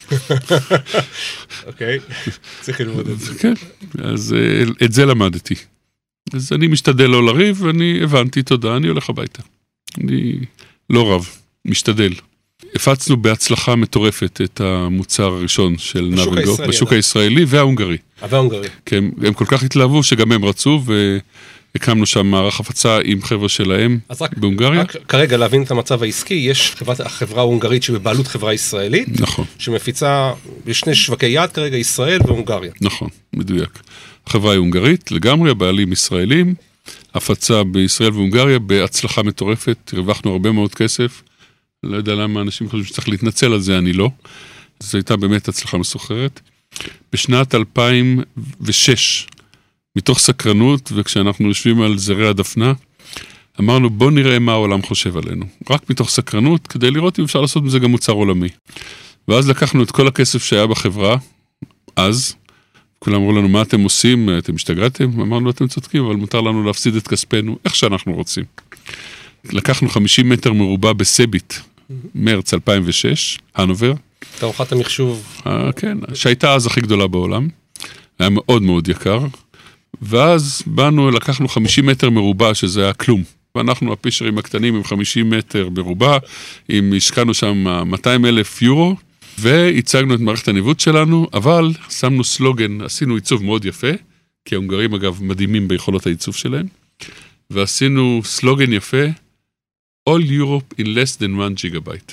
אוקיי, צריך ללמוד את זה. כן, אז את זה למדתי. אז אני משתדל לא לריב, ואני הבנתי, תודה, אני הולך הביתה. אני לא רב, משתדל. הפצנו בהצלחה מטורפת את המוצר הראשון של נאבנגו, בשוק הישראלי וההונגרי. וההונגרי. כי הם, הם כל כך התלהבו שגם הם רצו, והקמנו שם מערך הפצה עם חבר'ה שלהם בהונגריה. רק כרגע להבין את המצב העסקי, יש חברת, החברה ההונגרית שבבעלות חברה ישראלית, נכון. שמפיצה בשני שווקי יעד כרגע, ישראל והונגריה. נכון, מדויק. החברה היא הונגרית, לגמרי, הבעלים ישראלים, הפצה בישראל והונגריה בהצלחה מטורפת, הרווחנו הרבה מאוד כסף, לא יודע למה אנשים חושבים שצריך להתנצל על זה, אני לא. זו הייתה באמת הצלחה מסוחרת. בשנת אלפיים ושש, מתוך סקרנות, וכשאנחנו יושבים על זרי הדפנה, אמרנו בוא נראה מה העולם חושב עלינו. רק מתוך סקרנות, כדי לראות אם אפשר לעשות מזה גם מוצר עולמי. ואז לקחנו את כל הכסף שהיה בחברה, אז, כולם אמרו לנו מה אתם עושים, אתם השתגעתם? אמרנו אתם צודקים, אבל מותר לנו להפסיד את כספנו, איך שאנחנו רוצים. לקחנו חמישים מטר מרובע בסביט, מרץ אלפיים ושש, הנובר. תערוכת המחשוב. כן, שהייתה אז הכי גדולה בעולם. היה מאוד מאוד יקר. ואז באנו, לקחנו חמישים מטר מרובע, שזה היה כלום. ואנחנו הפישרים הקטנים עם חמישים מטר מרובע, עם השקענו שם מאתיים אלף יורו, והצגנו את מערכת הניווט שלנו, אבל שמנו סלוגן, עשינו עיצוב מאוד יפה, כי ההונגרים אגב מדהימים ביכולות העיצוב שלהם, ועשינו סלוגן יפה, All Europe in less than one gigabyte.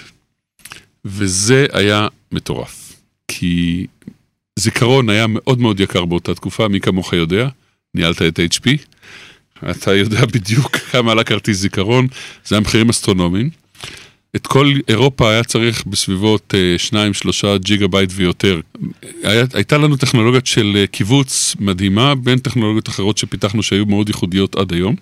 וזה היה מטורף, כי זיכרון היה מאוד מאוד יקר באותה תקופה, מי כמוך יודע, ניהלת את אייץ' פי, אתה יודע בדיוק כמה עלה כרטיס זיכרון, זה היה מחירים אסטרונומיים, את כל אירופה היה צריך בסביבות שניים שלושה ג'יגה בייט ויותר. היה, הייתה לנו טכנולוגיות של קיבוץ מדהימה, בין טכנולוגיות אחרות שפיתחנו שהיו מאוד ייחודיות עד היום.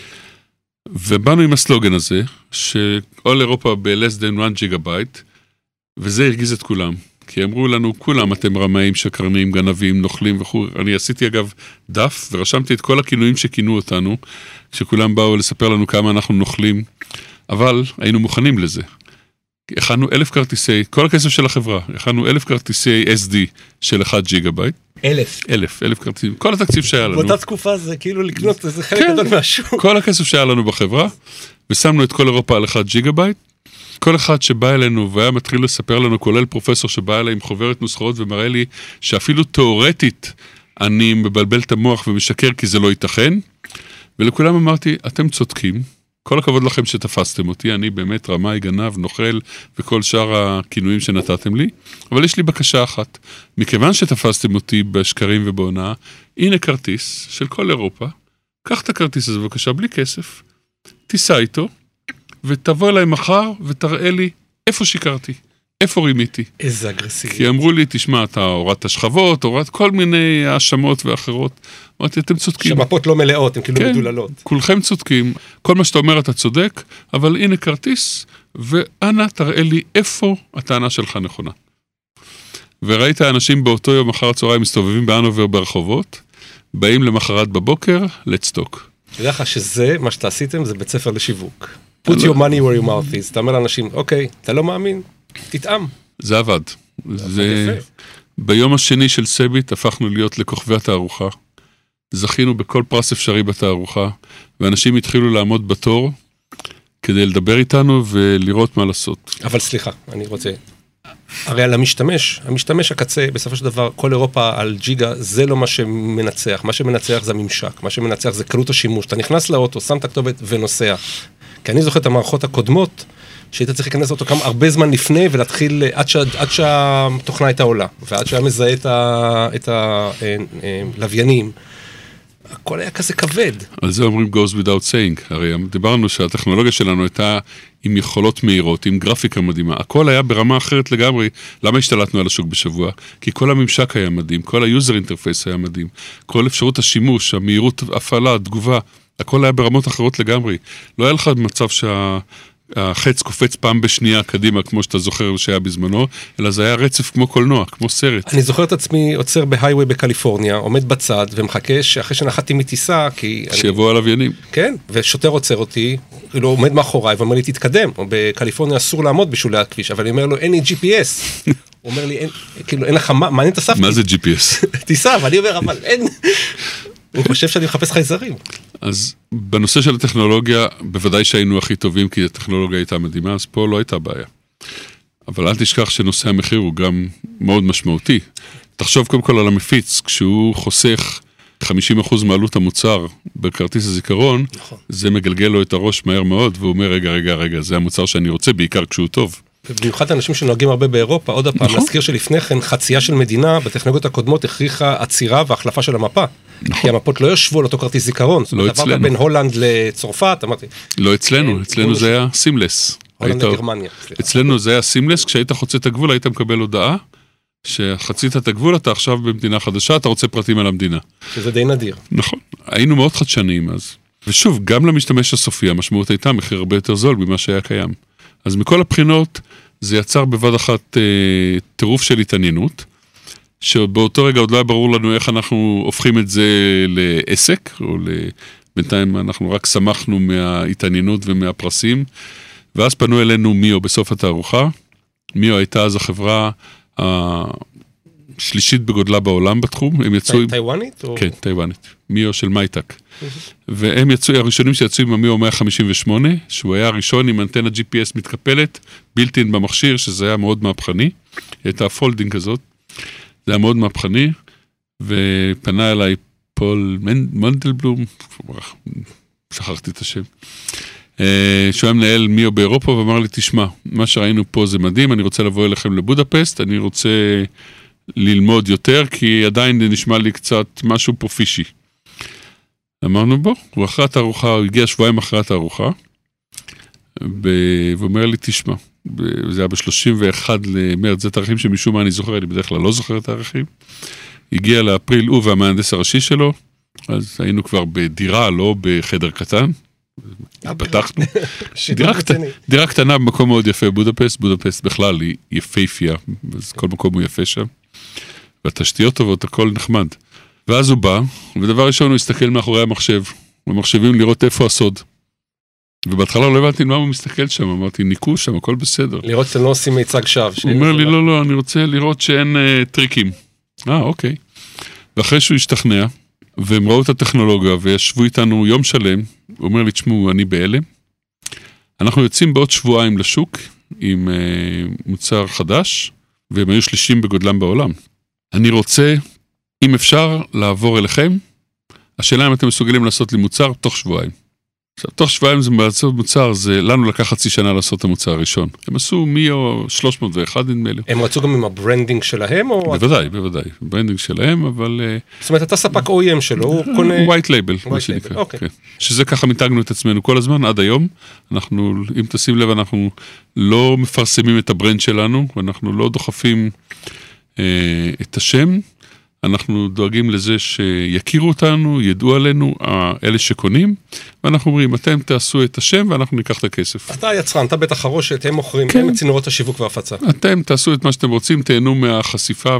ובאנו עם הסלוגן הזה, שכל אירופה ב-less than one ג'יגה בייט, וזה הרגיז את כולם. כי אמרו לנו, כולם אתם רמאים, שקרנים, גנבים, נוכלים וכו'. אני עשיתי אגב דף, ורשמתי את כל הכינויים שכינו אותנו, כשכולם באו לספר לנו כמה אנחנו נוכלים, אבל היינו מוכנים לזה. הכנו אלף כרטיסי, כל הכסף של החברה, הכנו אלף כרטיסי אס די של אחד ג'יגה בייט. אלף. אלף, אלף כרטיסים, כל התקציב שהיה לנו. באותה תקופה זה כאילו לקנות, זה חלק גדול מהשוק. כל הכסף שהיה לנו בחברה, ושמנו את כל אירופה על אחד ג'יגה בייט. כל אחד שבא אלינו והיה מתחיל לספר לנו, כולל פרופסור שבא אליי עם חוברת נוסחאות ומראה לי שאפילו תיאורטית אני מבלבל את המוח ומשקר כי זה לא ייתכן. ולכולם אמרתי, אתם צודקים, כל הכבוד לכם שתפסתם אותי, אני באמת רמאי, גנב, נוכל וכל שאר הכינויים שנתתם לי, אבל יש לי בקשה אחת, מכיוון שתפסתם אותי בשקרים ובהונאה, הנה כרטיס של כל אירופה, קח את הכרטיס הזה בבקשה בלי כסף, תיסע איתו, ותבוא אליי מחר ותראה לי איפה שיקרתי, איפה רימיתי. איזה אגרסיבי. כי אמרו לי, תשמע, אתה הורדת שכבות, הורדת כל מיני האשמות ואחרות. אמרתי, אתם צודקים. שמפות לא מלאות, הם כאילו כן, מדוללות. כולכם צודקים. כל מה שאתה אומר אתה צודק, אבל הנה כרטיס, ואנא תראה לי איפה הטענה שלך נכונה. וראית האנשים באותו יום אחר הצהריים מסתובבים בהנובר ברחובות, באים למחרת בבוקר, let's talk. תדע לך שזה, מה שאתה עשיתם, זה בית ספר לשיווק. put your money where your mouth is. אתה אומר לאנשים, אוקיי, אתה לא מאמין? תטעם. זה עבד. זה... ביום השני של סביט הפכנו להיות לכוכבי התערוכה. זכינו בכל פרס אפשרי בתערוכה, ואנשים התחילו לעמוד בתור כדי לדבר איתנו ולראות מה לעשות. אבל סליחה, אני רוצה... הרי על המשתמש, המשתמש הקצה, בסופו של דבר, כל אירופה על ג'יגה, זה לא מה שמנצח. מה שמנצח זה הממשק. מה שמנצח זה קלות השימוש. אתה נכנס לאוטו, שם את הכתובת ונוסע. כי אני זוכר את המערכות הקודמות, שהיית צריך להיכנס לאוטו כמה הרבה זמן לפני, ולהתחיל עד, שה, עד שהתוכנה הייתה עולה, ועד שהיה מזהה את הלוויינים. הכל היה כזה כבד. על זה אומרים goes without saying. הרי דיברנו שהטכנולוגיה שלנו הייתה עם יכולות מהירות, עם גרפיקה מדהימה. הכל היה ברמה אחרת לגמרי. למה השתלטנו על השוק בשבוע? כי כל הממשק היה מדהים, כל היוזר אינטרפייס היה מדהים, כל אפשרות השימוש, המהירות, הפעלה, התגובה, הכל היה ברמות אחרות לגמרי. לא היה לך מצב שה... החץ קופץ פעם בשנייה קדימה, כמו שאתה זוכר שהיה בזמנו, אלא זה היה רצף כמו קולנוע, כמו סרט. אני זוכר את עצמי עוצר בהייווי בקליפורניה, עומד בצד ומחכה שאחרי שנחתי מטיסה, כי... שיבואו הלוויינים. כן, ושוטר עוצר אותי, הוא עומד מאחוריי ואומר לי, תתקדם, בקליפורניה אסור לעמוד בשולי הכביש, אבל אני אומר לו, אין לי ג'י פי אס. הוא אומר לי, כאילו, אין לך מה, מעניין את הסבתי. מה זה ג'י פי אס? טיסה, ואני אומר, אבל אין... הוא חושב שאני מחפש חייזרים. אז בנושא של הטכנולוגיה, בוודאי שהיינו הכי טובים, כי הטכנולוגיה הייתה מדהימה, אז פה לא הייתה בעיה. אבל אל תשכח שנושא המחיר הוא גם מאוד משמעותי. תחשוב קודם כל על המפיץ, כשהוא חוסך חמישים אחוז מעלות המוצר בכרטיס הזיכרון, נכון. זה מגלגל לו את הראש מהר מאוד, והוא אומר, רגע, רגע, רגע, זה המוצר שאני רוצה, בעיקר כשהוא טוב. ובמיוחד אנשים שנוהגים הרבה באירופה, עוד הפעם, להזכיר שלפני כן, חצייה של מדינה, בטכנולוגיות הקודמות, הכריחה עצירה והחלפה של המפה. כי המפות לא יושבו על אותו כרטיס זיכרון. לא אצלנו. בין הולנד לצרפת, אמרתי. לא אצלנו, אצלנו זה היה סימלס. הולנד לגרמניה. אצלנו זה היה סימלס, כשהיית חוצה את הגבול, היית מקבל הודעה, שחצית את הגבול, אתה עכשיו במדינה חדשה, אתה רוצה פרטים על המדינה. שזה די נדיר. נכון. היינו מאוד חדשניים אז. ושוב, גם למשתמש הסופי, המשמעות הייתה מחיר הרבה יותר זול ממה שהיה קיים. אז מכל הבחינות, זה יצר בבת אחת אה, טירוף של התעניינות, שבאותו רגע עוד לא היה ברור לנו איך אנחנו הופכים את זה לעסק, או בינתיים אנחנו רק שמחנו מההתעניינות ומהפרסים, ואז פנו אלינו מיו בסוף התערוכה. מיו הייתה אז החברה השלישית בגודלה בעולם בתחום. הם יצאו... טיוואנית? כן, טיוואנית. מיו של מייטק. והם יצאו, הראשונים שיצאו עם המיו מאה חמישים ושמונה, שהוא היה הראשון עם אנטנה ג'י פי אס מתקפלת, בילטין במכשיר, שזה היה מאוד מהפכני. הייתה פולדינג כזאת. זה היה מאוד מהפכני, ופנה אליי פול מנדלבלום, שכחתי את השם, שהוא היה מנהל מיו באירופה, ואמר לי, תשמע, מה שראינו פה זה מדהים, אני רוצה לבוא אליכם לבודפסט, אני רוצה ללמוד יותר, כי עדיין זה נשמע לי קצת משהו פרופישי. אמרנו בו, הוא אחרי התערוכה, הוא הגיע שבועיים אחרי התערוכה, ואומר לי, תשמע, זה היה ב-שלושים ואחד למרץ, זה תאריכים שמשום מה אני זוכר, אני בדרך כלל לא זוכר את תאריכים. הגיע לאפריל הוא והמהנדס הראשי שלו, אז היינו כבר בדירה, לא בחדר קטן, פתחנו. דירה קטנה במקום מאוד יפה, בודפסט, בודפסט בכלל היא יפהפייה, אז כל מקום הוא יפה שם, והתשתיות טובות, הכל נחמד. ואז הוא בא, ודבר ראשון הוא הסתכל מאחורי המחשב, המחשבים לראות איפה הסוד. ובהתחלה לא הבנתי למה הוא מסתכל שם, אמרתי, ניקו שם, הכל בסדר. לראות שאתם לא עושים מיצג שווא. הוא אומר לי, לא, לא, אני רוצה לראות שאין uh, טריקים. אה, אוקיי. ואחרי שהוא השתכנע, והם ראו את הטכנולוגיה, וישבו איתנו יום שלם, הוא אומר לי, תשמעו, אני בהלם. אנחנו יוצאים בעוד שבועיים לשוק, עם uh, מוצר חדש, והם היו שלישים בגודלם בעולם. אני רוצה, אם אפשר, לעבור אליכם, השאלה אם אתם מסוגלים לעשות לי מוצר תוך שבועיים. עכשיו, תוך שבועיים זה לעשות מוצר, זה לנו לקח חצי שנה לעשות את המוצר הראשון. הם עשו מיו שלוש מאות ואחת נדמה לי. הם רצו גם עם הברנדינג שלהם? או... בוודאי, בוודאי. ברנדינג שלהם, אבל... זאת אומרת, אתה ספק או אי אם שלו, הוא קונה... ווייט לייבל, מה שנקרא. אוקיי. כן. שזה ככה מיתגנו את עצמנו כל הזמן, עד היום. אנחנו, אם תשים לב, אנחנו לא מפרסמים את הברנד שלנו, ואנחנו לא דוחפים אה, את השם, אנחנו דואגים לזה שיכירו אותנו, ידעו עלינו, אלה שקונים, ואנחנו אומרים, אתם תעשו את השם ואנחנו ניקח את הכסף. אתה היצרן, אתה בית החרושת, הם מוכרים, כן. הם צינורות השיווק וההפצה. אתם תעשו את מה שאתם רוצים, תהנו מהחשיפה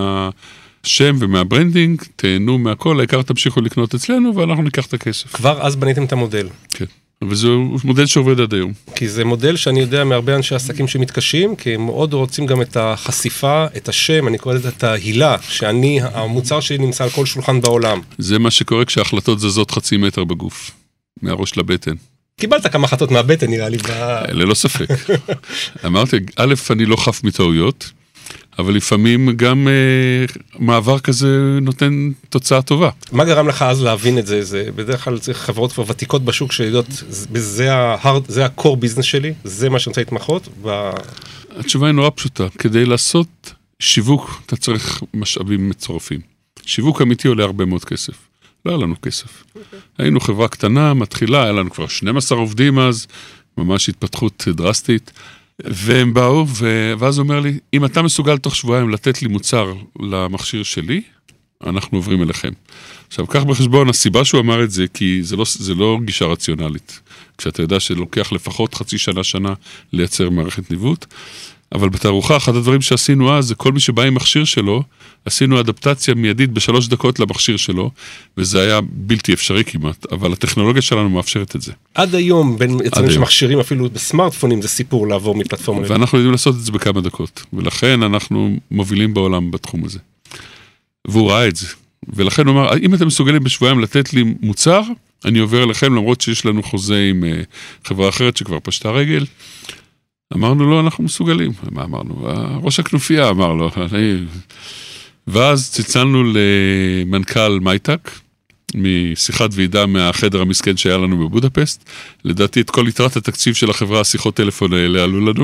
ומהשם ומהברנדינג, תהנו מהכל, העיקר תמשיכו לקנות אצלנו ואנחנו ניקח את הכסף. כבר אז בניתם את המודל. כן. וזה מודל שעובד עד היום. כי זה מודל שאני יודע מהרבה אנשי עסקים שמתקשים, כי הם מאוד רוצים גם את החשיפה, את השם, אני קורא לזה את ההילה, שאני, המוצר שלי נמצא על כל שולחן בעולם. זה מה שקורה כשההחלטות זזות חצי מטר בגוף, מהראש לבטן. קיבלת כמה החלטות מהבטן נראה לי. ללא ספק. אמרתי, א', אני לא חף מטעויות, אבל לפעמים גם אה, מעבר כזה נותן תוצאה טובה. מה גרם לך אז להבין את זה? זה בדרך כלל צריך חברות כבר ותיקות בשוק שיודעות, זה ההרד, זה הקור ביזנס שלי, זה מה שאני רוצה להתמחות. ו... התשובה היא נורא פשוטה. כדי לעשות שיווק, אתה צריך משאבים מצורפים. שיווק אמיתי עולה הרבה מאוד כסף. לא היה לנו כסף. Okay. היינו חברה קטנה, מתחילה, היה לנו כבר שנים עשר עובדים אז, ממש התפתחות דרסטית. והם באו, ואז הוא אומר לי, אם אתה מסוגל תוך שבועיים לתת לי מוצר למכשיר שלי, אנחנו עוברים אליכם. עכשיו, קח בחשבון, הסיבה שהוא אמר את זה, כי זה לא, זה לא גישה רציונלית. כשאתה יודע שלוקח לפחות חצי שנה, שנה לייצר מערכת ניווט, אבל בתערוכה, אחד הדברים שעשינו אז, זה כל מי שבא עם מכשיר שלו, עשינו אדפטציה מיידית בשלוש דקות למכשיר שלו, וזה היה בלתי אפשרי כמעט, אבל הטכנולוגיה שלנו מאפשרת את זה. עד היום, בין יצרנים שמכשירים אפילו בסמארטפונים, זה סיפור לעבור מפלטפורמה. ואנחנו יודעים לעשות את זה בכמה דקות, ולכן אנחנו מובילים בעולם בתחום הזה. והוא ראה את זה. ולכן הוא אמר, אם אתם מסוגלים בשבועיים לתת לי מוצר, אני עובר אליכם, למרות שיש לנו חוזה עם חברה אחרת שכבר פשטה רגל, אמרנו לו, אנחנו מסוגלים. מה אמרנו? ראש הכנופיה אמר לו. אני... ואז צלצלנו למנכ"ל מייטק, משיחת ועידה מהחדר המסכן שהיה לנו בבודפסט. לדעתי את כל יתרת התקציב של החברה, השיחות טלפון האלה עלו לנו.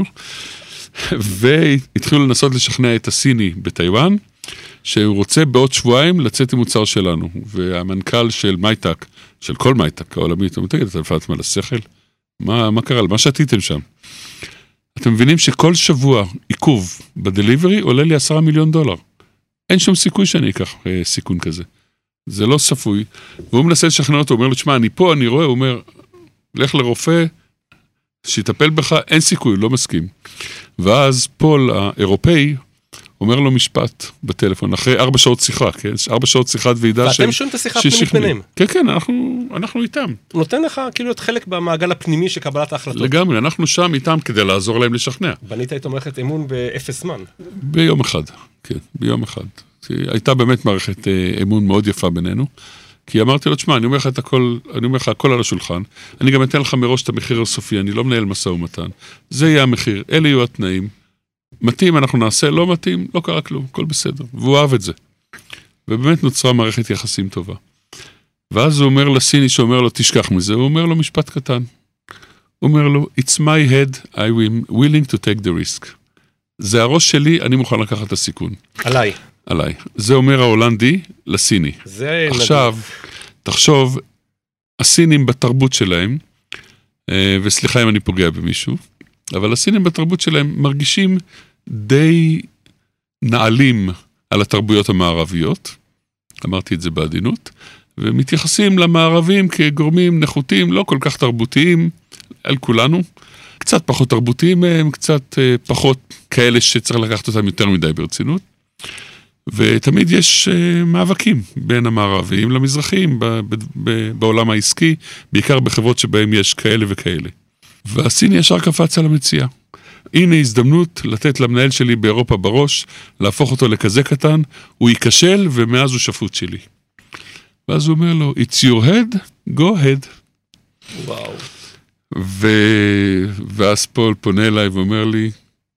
והתחילו לנסות לשכנע את הסיני בטיואן, שהוא רוצה בעוד שבועיים לצאת עם מוצר שלנו. והמנכ"ל של מייטק, של כל מייטק העולמית, הוא מתגיד, אתה לפעת מה לשכל? מה, מה קרה? מה שעתיתם שם? אתם מבינים שכל שבוע עיכוב בדליברי עולה לי עשרה מיליון דולר. אין שום סיכוי שאני אקח אה, סיכון כזה. זה לא ספוי. והוא מנסה לשכנע אותו, הוא אומר לו, תשמע, אני פה, אני רואה, הוא אומר, לך לרופא, שיטפל בך, אין סיכוי, לא מסכים. ואז פול האירופאי אומר לו משפט בטלפון, אחרי ארבע שעות שיחה, כן? ארבע שעות שיחת ועידה ואתם שומעים את השיחה הפנימית ביניהם? כן, כן, אנחנו, אנחנו איתם. הוא נותן לך כאילו להיות חלק במעגל הפנימי של קבלת ההחלטות. לגמרי, אנחנו שם איתם כדי לעזור להם לשכנע. בנית איתו מערכת אמון באפס זמן. ביום אחד, כן, ביום אחד. הייתה באמת מערכת אמון מאוד יפה בינינו, כי אמרתי לו, תשמע, אני אומר לך את הכל, אני אומר לך הכל על השולחן, אני גם אתן לך מראש את המחיר הסופי, אני לא מנהל משא ומתן. זה יהיה המחיר, אלה יהיו התנאים. מתאים, אנחנו נעשה, לא מתאים, לא קרה כלום, הכל בסדר. והוא אהב את זה. ובאמת נוצרה מערכת יחסים טובה. ואז הוא אומר לסיני שאומר לו, תשכח מזה, הוא אומר לו משפט קטן. הוא אומר לו, it's my head, I am willing to take the risk. זה הראש שלי, אני מוכן לקחת את הסיכון. עליי. עליי. זה אומר ההולנדי לסיני. זה עכשיו, נדיר. תחשוב, הסינים בתרבות שלהם, וסליחה אם אני פוגע במישהו, אבל הסינים בתרבות שלהם מרגישים די נעלים על התרבויות המערביות, אמרתי את זה בעדינות, ומתייחסים למערבים כגורמים נחותים, לא כל כך תרבותיים, על כולנו, קצת פחות תרבותיים מהם, קצת פחות כאלה שצריך לקחת אותם יותר מדי ברצינות, ותמיד יש מאבקים בין המערבים למזרחים בעולם העסקי, בעיקר בחברות שבהם יש כאלה וכאלה. והסיני ישר קפץ על המציאה. הנה הזדמנות לתת למנהל שלי באירופה בראש, להפוך אותו לכזה קטן, הוא ייכשל ומאז הוא שפוט שלי. ואז הוא אומר לו, it's your head, go ahead. וואו. ו... ואז פול פונה אליי ואומר לי,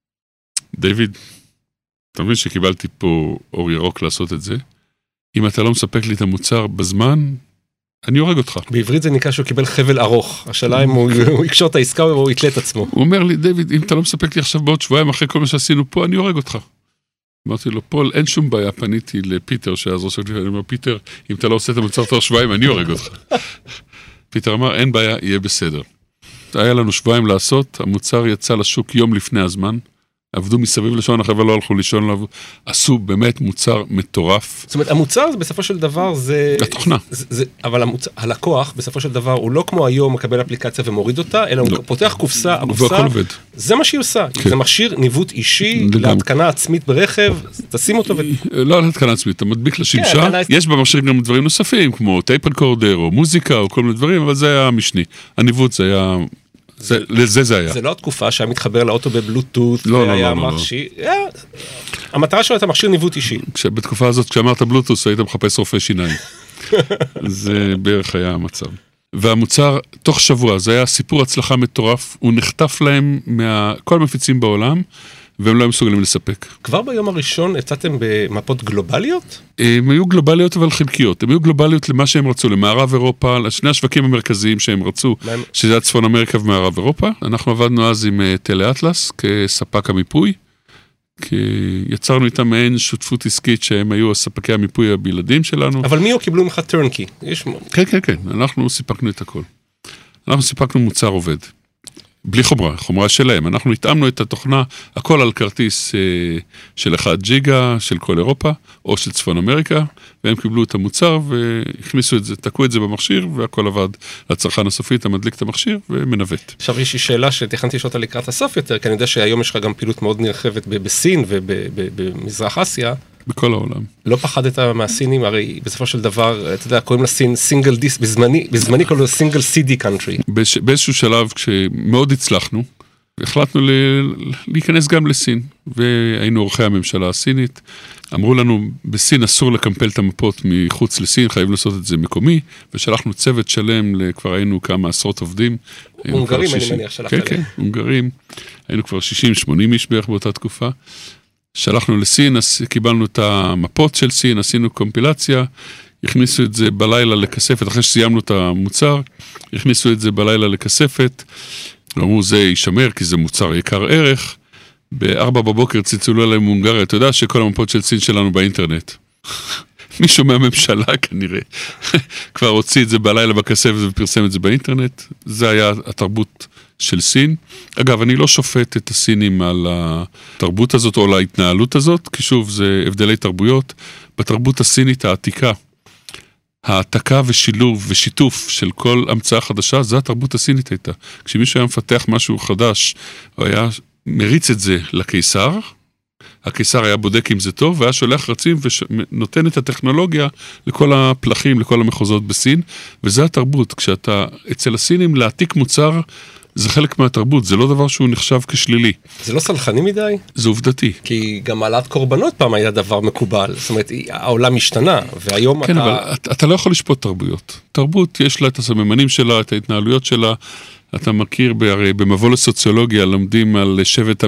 דיוויד, אתה מבין שקיבלתי פה אור ירוק לעשות את זה? אם אתה לא מספק לי את המוצר בזמן, אני הורג אותך. בעברית זה נקרא שהוא קיבל חבל ארוך. השאלה אם הוא יקשור את העסקה או הוא יתלה את עצמו. הוא אומר לי, דיוויד, אם אתה לא מספק לי עכשיו בעוד שבועיים אחרי כל מה שעשינו פה, אני הורג אותך. אמרתי לו, פול, אין שום בעיה, פניתי לפיטר שעזור שלי, אני אומר, פיטר, אם אתה לא עושה את המוצר תוך שבועיים, אני הורג אותך. פיטר אמר, אין בעיה, יהיה בסדר. היה לנו שבועיים לעשות, המוצר יצא לשוק יום לפני הזמן, עבדו מסביב לשעון, החבר'ה לא הלכו לישון, לא עשו באמת מוצר מטורף. זאת אומרת, המוצר בסופו של דבר זה... התוכנה. זה, זה, אבל המוצר, הלקוח בסופו של דבר הוא לא כמו היום מקבל אפליקציה ומוריד אותה, אלא לא. הוא פותח קופסה, הקופסה, זה מה שהיא עושה. כן. זה מכשיר ניווט אישי, להתקנה עצמית ברכב, תשים אותו ו... לא להתקנה עצמית, אתה מדביק לשמשה, כן, יש במכשיר גם דברים נוספים, כמו טייפ אנקורדר או מוזיקה או כל מיני דברים, אבל זה היה המשני. הניווט זה היה... זה, לזה זה היה. זה לא התקופה שהיה מתחבר לאוטו בבלוטות, לא, לא, לא, לא. המטרה שלו הייתה מכשיר ניווט אישי. בתקופה הזאת, כשאמרת בלוטוס, היית מחפש רופא שיניים. זה בערך היה המצב. והמוצר, תוך שבוע, זה היה סיפור הצלחה מטורף, הוא נחטף להם מכל המפיצים בעולם, והם לא היו מסוגלים לספק. כבר ביום הראשון הצאתם במפות גלובליות? הם היו גלובליות אבל חלקיות. הם היו גלובליות למה שהם רצו, למערב אירופה, לשני השווקים המרכזיים שהם רצו, שזה היה צפון אמריקה ומערב אירופה. אנחנו עבדנו אז עם טלאטלס כספק המיפוי, כי יצרנו איתם מעין שותפות עסקית שהם היו הספקי המיפוי הבלעדים שלנו. אבל מי או קיבלו ממך טרנקי? כן, כן, כן. אנחנו סיפקנו את הכל. אנחנו סיפקנו מוצר עובד. בלי חומרה, חומרה שלהם. אנחנו התאמנו את התוכנה, הכל על כרטיס אה, של אחד ג'יגה, של כל אירופה, או של צפון אמריקה, והם קיבלו את המוצר והכניסו את זה, תקעו את זה במכשיר, והכל עבד לצרכן הסופי, אתה מדליק את המכשיר ומנווט. עכשיו יש לי שאלה שתכנתי לשאול אותה לקראת הסוף יותר, כי אני יודע שהיום יש לך גם פעילות מאוד נרחבת בסין ובמזרח אסיה. בכל העולם. לא פחדת מהסינים, הרי בסופו של דבר, אתה יודע, קוראים לסין סינגל דיס, בזמני, בזמני קוראים לו סינגל סידי קאנטרי. באיזשהו שלב, כשמאוד הצלחנו, החלטנו להיכנס גם לסין, והיינו עורכי הממשלה הסינית, אמרו לנו, בסין אסור לקמפל את המפות מחוץ לסין, חייבים לעשות את זה מקומי, ושלחנו צוות שלם, כבר היינו כמה עשרות עובדים. הונגרים, אני מניח, שלחת עליהם. כן, כן, הונגרים. היינו כבר שישים שמונים איש בערך באותה תקופה. שלחנו לסין, קיבלנו את המפות של סין, עשינו קומפילציה, הכניסו את זה בלילה לכספת, אחרי שסיימנו את המוצר, הכניסו את זה בלילה לכספת, אמרו זה יישמר כי זה מוצר יקר ערך, בארבע בבוקר ציצולו עליהם מהונגריה, אתה יודע שכל המפות של סין שלנו באינטרנט. מישהו מהממשלה כנראה, כבר הוציא את זה בלילה בכספת ופרסם את זה באינטרנט, זה היה התרבות של סין. אגב, אני לא שופט את הסינים על התרבות הזאת או על ההתנהלות הזאת, כי שוב, זה הבדלי תרבויות. בתרבות הסינית העתיקה, העתקה ושילוב ושיתוף של כל המצאה חדשה, זה התרבות הסינית הייתה. כשמישהו היה מפתח משהו חדש, הוא היה מריץ את זה לקיסר, הקיסר היה בודק אם זה טוב, והיה שולח רצים ונותן את הטכנולוגיה לכל הפלחים, לכל המחוזות בסין, וזה התרבות. כשאתה אצל הסינים להעתיק מוצר, זה חלק מהתרבות, זה לא דבר שהוא נחשב כשלילי. זה לא סלחני מדי? זה עובדתי. כי גם העלאת קורבנות פעם היה דבר מקובל, זאת אומרת, העולם השתנה, והיום כן, אתה... אבל אתה, אתה לא יכול לשפוט תרבויות. תרבות, יש לה את הסממנים שלה, את ההתנהלויות שלה, אתה מכיר, הרי במבוא לסוציולוגיה, לומדים על שבט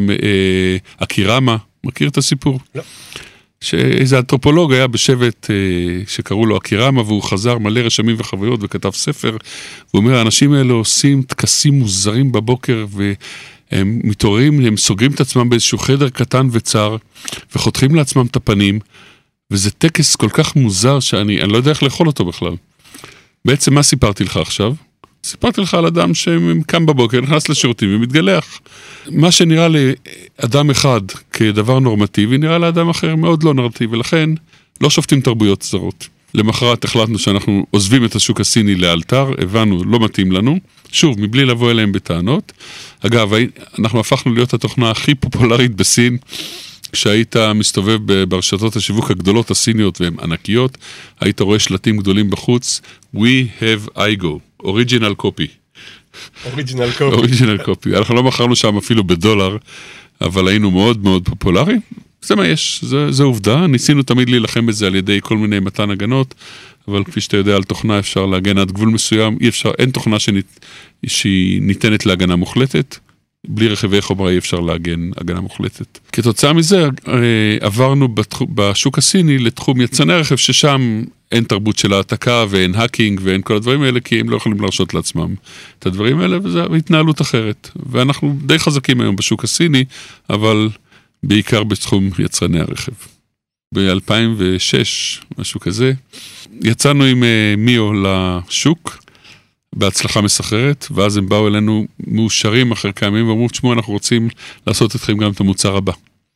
הקירמה, מכיר את הסיפור? לא. שאיזה אנתרופולוג היה בשבט שקראו לו הקירמה, והוא חזר מלא רשמים וחוויות וכתב ספר, והוא אומר, האנשים האלה עושים טקסים מוזרים בבוקר, והם מתעוררים, הם סוגרים את עצמם באיזשהו חדר קטן וצר, וחותכים לעצמם את הפנים, וזה טקס כל כך מוזר שאני אני לא יודע איך לאכול אותו בכלל. בעצם מה סיפרתי לך עכשיו? סיפרתי לך על אדם שקם בבוקר, נכנס לשירותים ומתגלח. מה שנראה לאדם אחד כדבר נורמטיבי, נראה לאדם אחר מאוד לא נורמטיבי, ולכן לא שופטים תרבויות זרות. למחרת החלטנו שאנחנו עוזבים את השוק הסיני לאלתר, הבנו, לא מתאים לנו, שוב, מבלי לבוא אליהם בטענות. אגב, אנחנו הפכנו להיות התוכנה הכי פופולרית בסין, כשהיית מסתובב ברשתות השיווק הגדולות הסיניות והן ענקיות, היית רואה שלטים גדולים בחוץ, We have iGo, Original Copy. Original Copy. Original Copy. אנחנו לא מכרנו שם אפילו בדולר, אבל היינו מאוד מאוד פופולריים. זה מה יש, זה, זה עובדה. ניסינו תמיד להילחם בזה על ידי כל מיני מתן הגנות, אבל כפי שאתה יודע, על תוכנה אפשר להגן עד גבול מסוים, אי אפשר, אין תוכנה שניתנת, שהיא ניתנת להגנה מוחלטת. בלי רכיבי חומרה אי אפשר להגן הגנה מוחלטת. כתוצאה מזה עברנו בשוק הסיני לתחום יצרני הרכב, ששם אין תרבות של העתקה ואין האקינג ואין כל הדברים האלה, כי הם לא יכולים להרשות לעצמם את הדברים האלה, וזו התנהלות אחרת. ואנחנו די חזקים היום בשוק הסיני, אבל בעיקר בתחום יצרני הרכב. ב-אלפיים ושש, משהו כזה, יצאנו עם מיו לשוק, בהצלחה מסחררת, ואז הם באו אלינו מאושרים אחרי כמה ימים, ואמרו, תשמעו, אנחנו רוצים לעשות אתכם גם את המוצר הבא.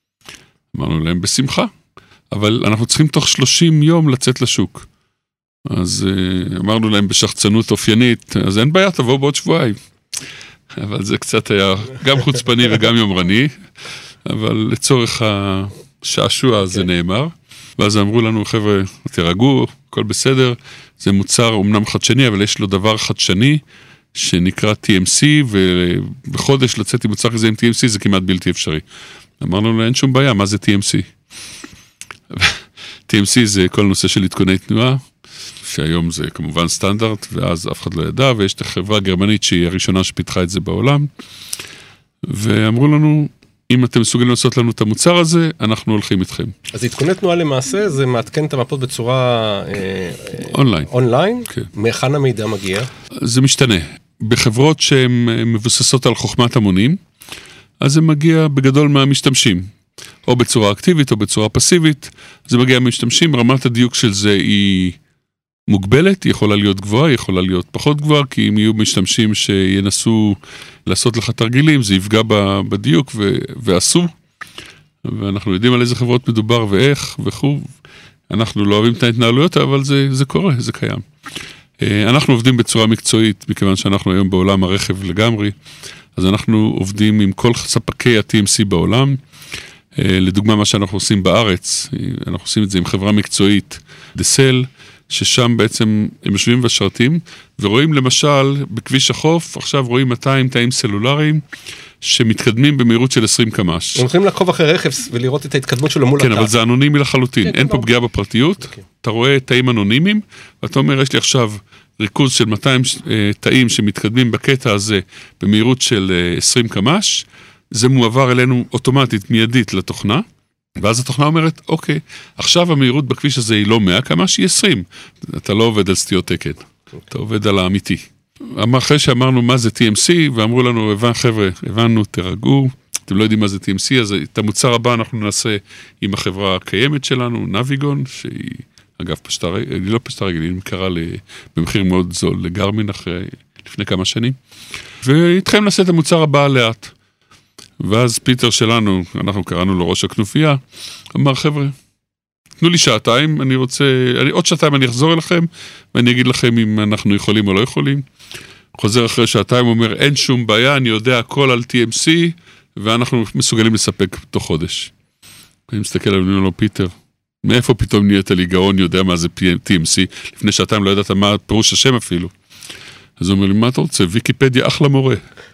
אמרנו להם, בשמחה, אבל אנחנו צריכים תוך שלושים יום לצאת לשוק. אז אמרנו להם בשחצנות אופיינית, אז אין בעיה, תבואו בעוד שבועיים. אבל זה קצת היה גם חוצפני וגם יומרני, אבל לצורך השעשוע זה נאמר. ואז אמרו לנו, חבר'ה, תירגעו, הכל בסדר, זה מוצר אומנם חדשני, אבל יש לו דבר חדשני, שנקרא טי אם סי, ובחודש לצאת עם מוצר כזה עם טי אם סי, זה כמעט בלתי אפשרי. אמרנו, אין שום בעיה, מה זה טי אם סי? טי אם סי זה כל נושא של עדכוני תנועה, שהיום זה כמובן סטנדרט, ואז אף אחד לא ידע, ויש את החברה הגרמנית שהיא הראשונה שפיתחה את זה בעולם, ואמרו לנו, אם אתם מסוגלים לעשות לנו את המוצר הזה, אנחנו הולכים איתכם. אז עדכוני תנועה למעשה, זה מעדכן את המפות בצורה... אונליין. אונליין? כן. מהיכן המידע מגיע? זה משתנה. בחברות שהן מבוססות על חוכמת המונים, אז זה מגיע בגדול מהמשתמשים. או בצורה אקטיבית או בצורה פסיבית. זה מגיע מהמשתמשים, רמת הדיוק של זה היא מוגבלת, היא יכולה להיות גבוהה, היא יכולה להיות פחות גבוהה, כי אם יהיו משתמשים שינסו לעשות לך תרגילים, זה יפגע בדיוק ועשו. ואנחנו יודעים על איזה חברות מדובר ואיך וכו'. אנחנו לא אוהבים את ההתנהלויות, אבל זה, זה קורה, זה קיים. אנחנו עובדים בצורה מקצועית, מכיוון שאנחנו היום בעולם הרכב לגמרי, אז אנחנו עובדים עם כל ספקי ה-טי אם סי בעולם. לדוגמה, מה שאנחנו עושים בארץ, אנחנו עושים את זה עם חברה מקצועית, דסל, ששם בעצם הם יושבים ושרתים, ורואים למשל בכביש החוף, עכשיו רואים מאתיים תאים סלולריים, שמתקדמים במהירות של עשרים קמ"ש. הם יכולים לעקוב אחרי רכב ולראות את ההתקדמות שלו מול התא. כן, אבל זה אנונימי לחלוטין, אין פה פגיעה בפרטיות, אתה רואה תאים אנונימיים, ואתה אומר, יש לי עכשיו ריכוז של מאתיים תאים שמתקדמים בקטע הזה, במהירות של עשרים קמ"ש, זה מועבר אלינו אוטומטית, מיידית לתוכנה, ואז התוכנה אומרת, אוקיי, עכשיו המהירות בכביש הזה היא לא מאה קמ"ש, היא עשרים. אתה לא עובד על סטיות תקן, אתה עובד על האמיתי. אחרי שאמרנו מה זה טי אם סי, ואמרו לנו, הבנ, חבר'ה, הבנו, תרגעו, אתם לא יודעים מה זה טי אם סי, אז את המוצר הבא אנחנו נעשה עם החברה הקיימת שלנו, נביגון, שהיא, אגב, פשטה, היא לא פשטה רגל, היא נמכרה במחיר מאוד זול לגרמין אחרי, לפני כמה שנים, ואיתכם נעשה את המוצר הבא לאט. ואז פיטר שלנו, אנחנו קראנו לו ראש הכנופיה, אמר, חבר'ה, תנו לי שעתיים, אני רוצה, אני, עוד שעתיים אני אחזור אליכם, ואני אגיד לכם אם אנחנו יכולים או לא יכולים. חוזר אחרי שעתיים, אומר, אין שום בעיה, אני יודע הכל על טי אם סי, ואנחנו מסוגלים לספק תוך חודש. אני מסתכל על לו, פיטר, מאיפה פתאום נהיית לי גאון, יודע מה זה טי אם סי, לפני שעתיים לא ידעת מה פירוש השם אפילו. אז הוא אומר לי, מה אתה רוצה? ויקיפדיה אחלה מורה.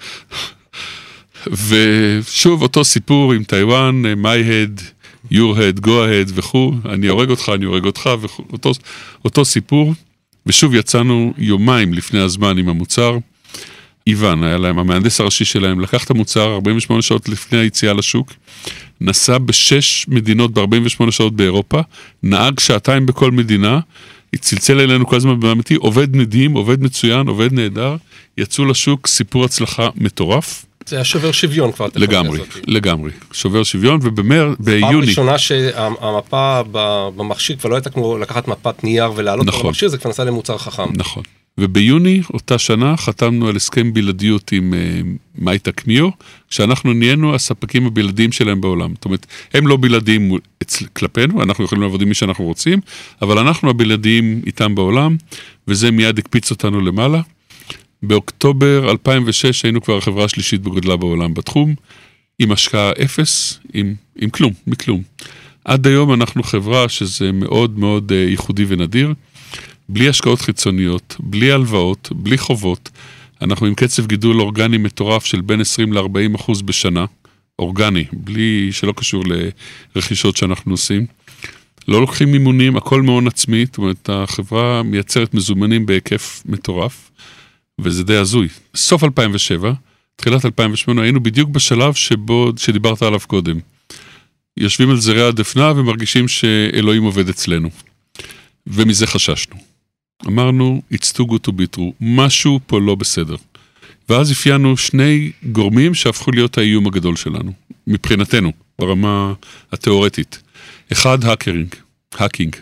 ושוב, אותו סיפור עם טיואן, my head, your head, go ahead וכו', אני הורג אותך, אני הורג אותך, וכו', אותו, אותו סיפור, ושוב יצאנו יומיים לפני הזמן עם המוצר, איוון, היה להם, המהנדס הראשי שלהם, לקח את המוצר ארבעים ושמונה שעות לפני היציאה לשוק, נסע בשש מדינות ב-ארבעים ושמונה שעות באירופה, נהג שעתיים בכל מדינה, צלצל אלינו כל הזמן באמיתי, עובד מדהים, עובד מצוין, עובד נהדר, יצאו לשוק, סיפור הצלחה מטורף. זה היה שובר שוויון כבר. לגמרי, לגמרי. שובר שוויון, ובמר, ביוני... פעם ראשונה שהמפה במכשיר כבר לא הייתה כמו לקחת מפת נייר ולהעלות את המכשיר, זה כבר נסע למוצר חכם. נכון. וביוני, אותה שנה, חתמנו על הסכם בלעדיות עם מייטק מיו, שאנחנו נהיינו הספקים הבלעדיים שלהם בעולם. זאת אומרת, הם לא בלעדיים כלפינו, אנחנו יכולים לעבוד עם מי שאנחנו רוצים, אבל אנחנו הבלעדיים איתם בעולם, וזה מיד הקפיץ אותנו למעלה. באוקטובר אלפיים ושש היינו כבר החברה השלישית בגודלה בעולם בתחום, עם השקעה אפס, עם, עם כלום, מכלום. עד היום אנחנו חברה שזה מאוד מאוד ייחודי ונדיר, בלי השקעות חיצוניות, בלי הלוואות, בלי חובות. אנחנו עם קצב גידול אורגני מטורף של בין עשרים לארבעים אחוז בשנה, אורגני, בלי, שלא קשור לרכישות שאנחנו עושים. לא לוקחים מימונים, הכל מהון עצמי, זאת אומרת, החברה מייצרת מזומנים בהיקף מטורף, וזה די הזוי. סוף אלפיים ושבע, תחילת אלפיים ושמונה, היינו בדיוק בשלב שבו, שדיברת עליו קודם. יושבים על זרי הדפנה ומרגישים שאלוהים עובד אצלנו. ומזה חששנו. אמרנו, it's too good to be true, משהו פה לא בסדר. ואז אפיינו שני גורמים שהפכו להיות האיום הגדול שלנו, מבחינתנו, ברמה התיאורטית. אחד, האקרינג, האקינג.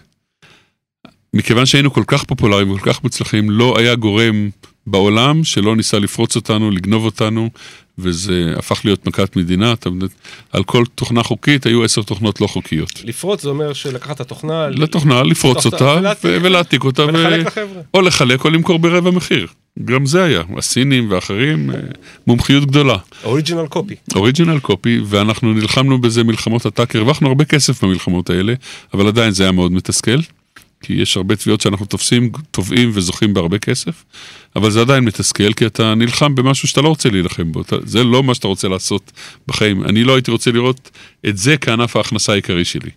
מכיוון שהיינו כל כך פופולריים וכל כך מוצלחים, לא היה גורם בעולם שלא ניסה לפרוץ אותנו, לגנוב אותנו, וזה הפך להיות מכת מדינה. על כל תוכנה חוקית היו עשר תוכנות לא חוקיות. לפרוץ זה אומר שלקחת את התוכנה... לתוכנה, לפרוץ אותה ולהעתיק אותה. ולחלק לחבר'ה. או לחלק או למכור ברבע מחיר. גם זה היה. הסינים ואחרים, מומחיות גדולה. אוריג'ינל קופי. אוריג'ינל קופי, ואנחנו נלחמנו בזה מלחמות עתק, הרווחנו הרבה כסף במלחמות האלה, אבל עדיין זה היה מאוד מתסכל. כי יש הרבה תביעות שאנחנו תופסים, תובעים וזוכים בהרבה כסף, אבל זה עדיין מתסכל, כי אתה נלחם במשהו שאתה לא רוצה להילחם בו, זה לא מה שאתה רוצה לעשות בחיים, אני לא הייתי רוצה לראות את זה כענף ההכנסה העיקרי שלי.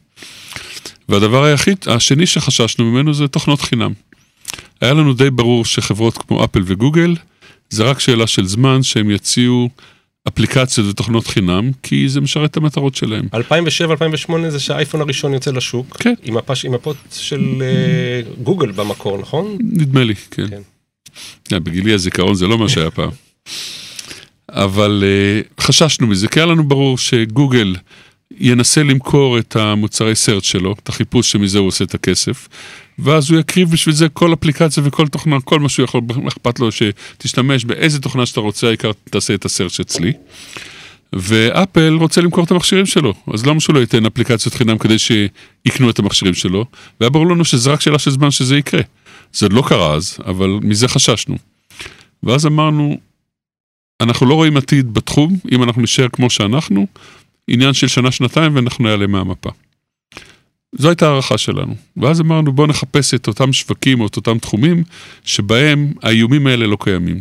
והדבר היחיד, השני שחששנו ממנו זה תוכנות חינם. היה לנו די ברור שחברות כמו אפל וגוגל, זה רק שאלה של זמן שהם יציעו אפליקציות ותוכנות חינם, כי זה משרת את המטרות שלהם. אלפיים ושבע אלפיים ושמונה זה שהאייפון הראשון יוצא לשוק, כן. עם הפש, עם הפות של uh, גוגל במקור, נכון? נדמה לי, כן. כן. Yeah, בגילי הזיכרון זה לא מה שהיה פעם. אבל uh, חששנו מזה, כי היה לנו ברור שגוגל ינסה למכור את המוצרי סרט שלו, את החיפוש שמזה הוא עושה את הכסף, ואז הוא יקריב בשביל זה כל אפליקציה וכל תוכנה, כל מה שהוא יכול, אכפת לו שתשתמש באיזה תוכנה שאתה רוצה, העיקר תעשה את הסרט שאצלי. ואפל רוצה למכור את המכשירים שלו, אז למה שהוא לא ייתן אפליקציות חינם כדי שיקנו את המכשירים שלו, והיה ברור לנו שזה רק שאלה של זמן שזה יקרה. זה לא קרה אז, אבל מזה חששנו. ואז אמרנו, אנחנו לא רואים עתיד בתחום, אם אנחנו נשאר כמו שאנחנו, עניין של שנה, שנתיים, ואנחנו נעלה מהמפה. זו הייתה הערכה שלנו. ואז אמרנו, בואו נחפש את אותם שווקים או את אותם תחומים, שבהם האיומים האלה לא קיימים.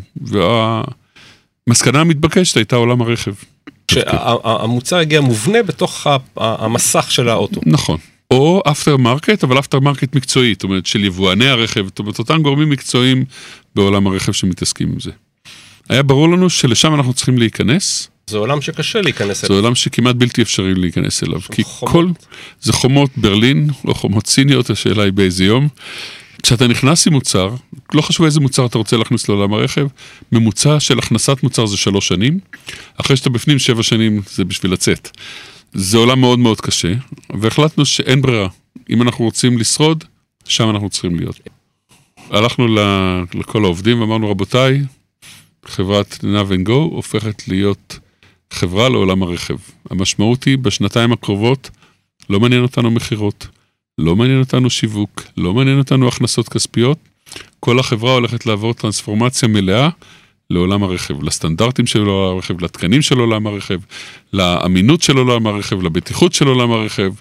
והמסקנה המתבקשת הייתה עולם הרכב. שהמוצר הגיע מובנה בתוך המסך של האוטו. נכון. או אפטר מרקט, אבל אפטר מרקט מקצועי, זאת אומרת, של יבואני הרכב, זאת אומרת, אותם גורמים מקצועיים בעולם הרכב שמתעסקים עם זה. היה ברור לנו שלשם אנחנו צריכים להיכנס. זה עולם שקשה להיכנס אליו. זה עולם שכמעט בלתי אפשרי להיכנס אליו. כי כל, זה חומות ברלין, או חומות סיניות, השאלה היא באיזה יום. כשאתה נכנס עם מוצר, לא חשוב איזה מוצר אתה רוצה להכניס לעולם הרכב, ממוצע של הכנסת מוצר זה שלוש שנים, אחרי שאתה בפנים שבע שנים זה בשביל לצאת. זה עולם מאוד מאוד קשה, והחלטנו שאין ברירה. אם אנחנו רוצים לשרוד, שם אנחנו צריכים להיות. הלכנו לכל העובדים ואמרנו, רבותיי, חברת נאב אנד גו הופכת להיות חברה לעולם הרכב. המשמעות היא, בשנתיים הקרובות, לא מעניין אותנו מחירות, לא מעניין אותנו שיווק, לא מעניין אותנו הכנסות כספיות, כל החברה הולכת לעבור טרנספורמציה מלאה לעולם הרכב, לסטנדרטים של עולם הרכב, לתקנים של עולם הרכב, לאמינות של עולם הרכב, לבטיחות של עולם הרכב,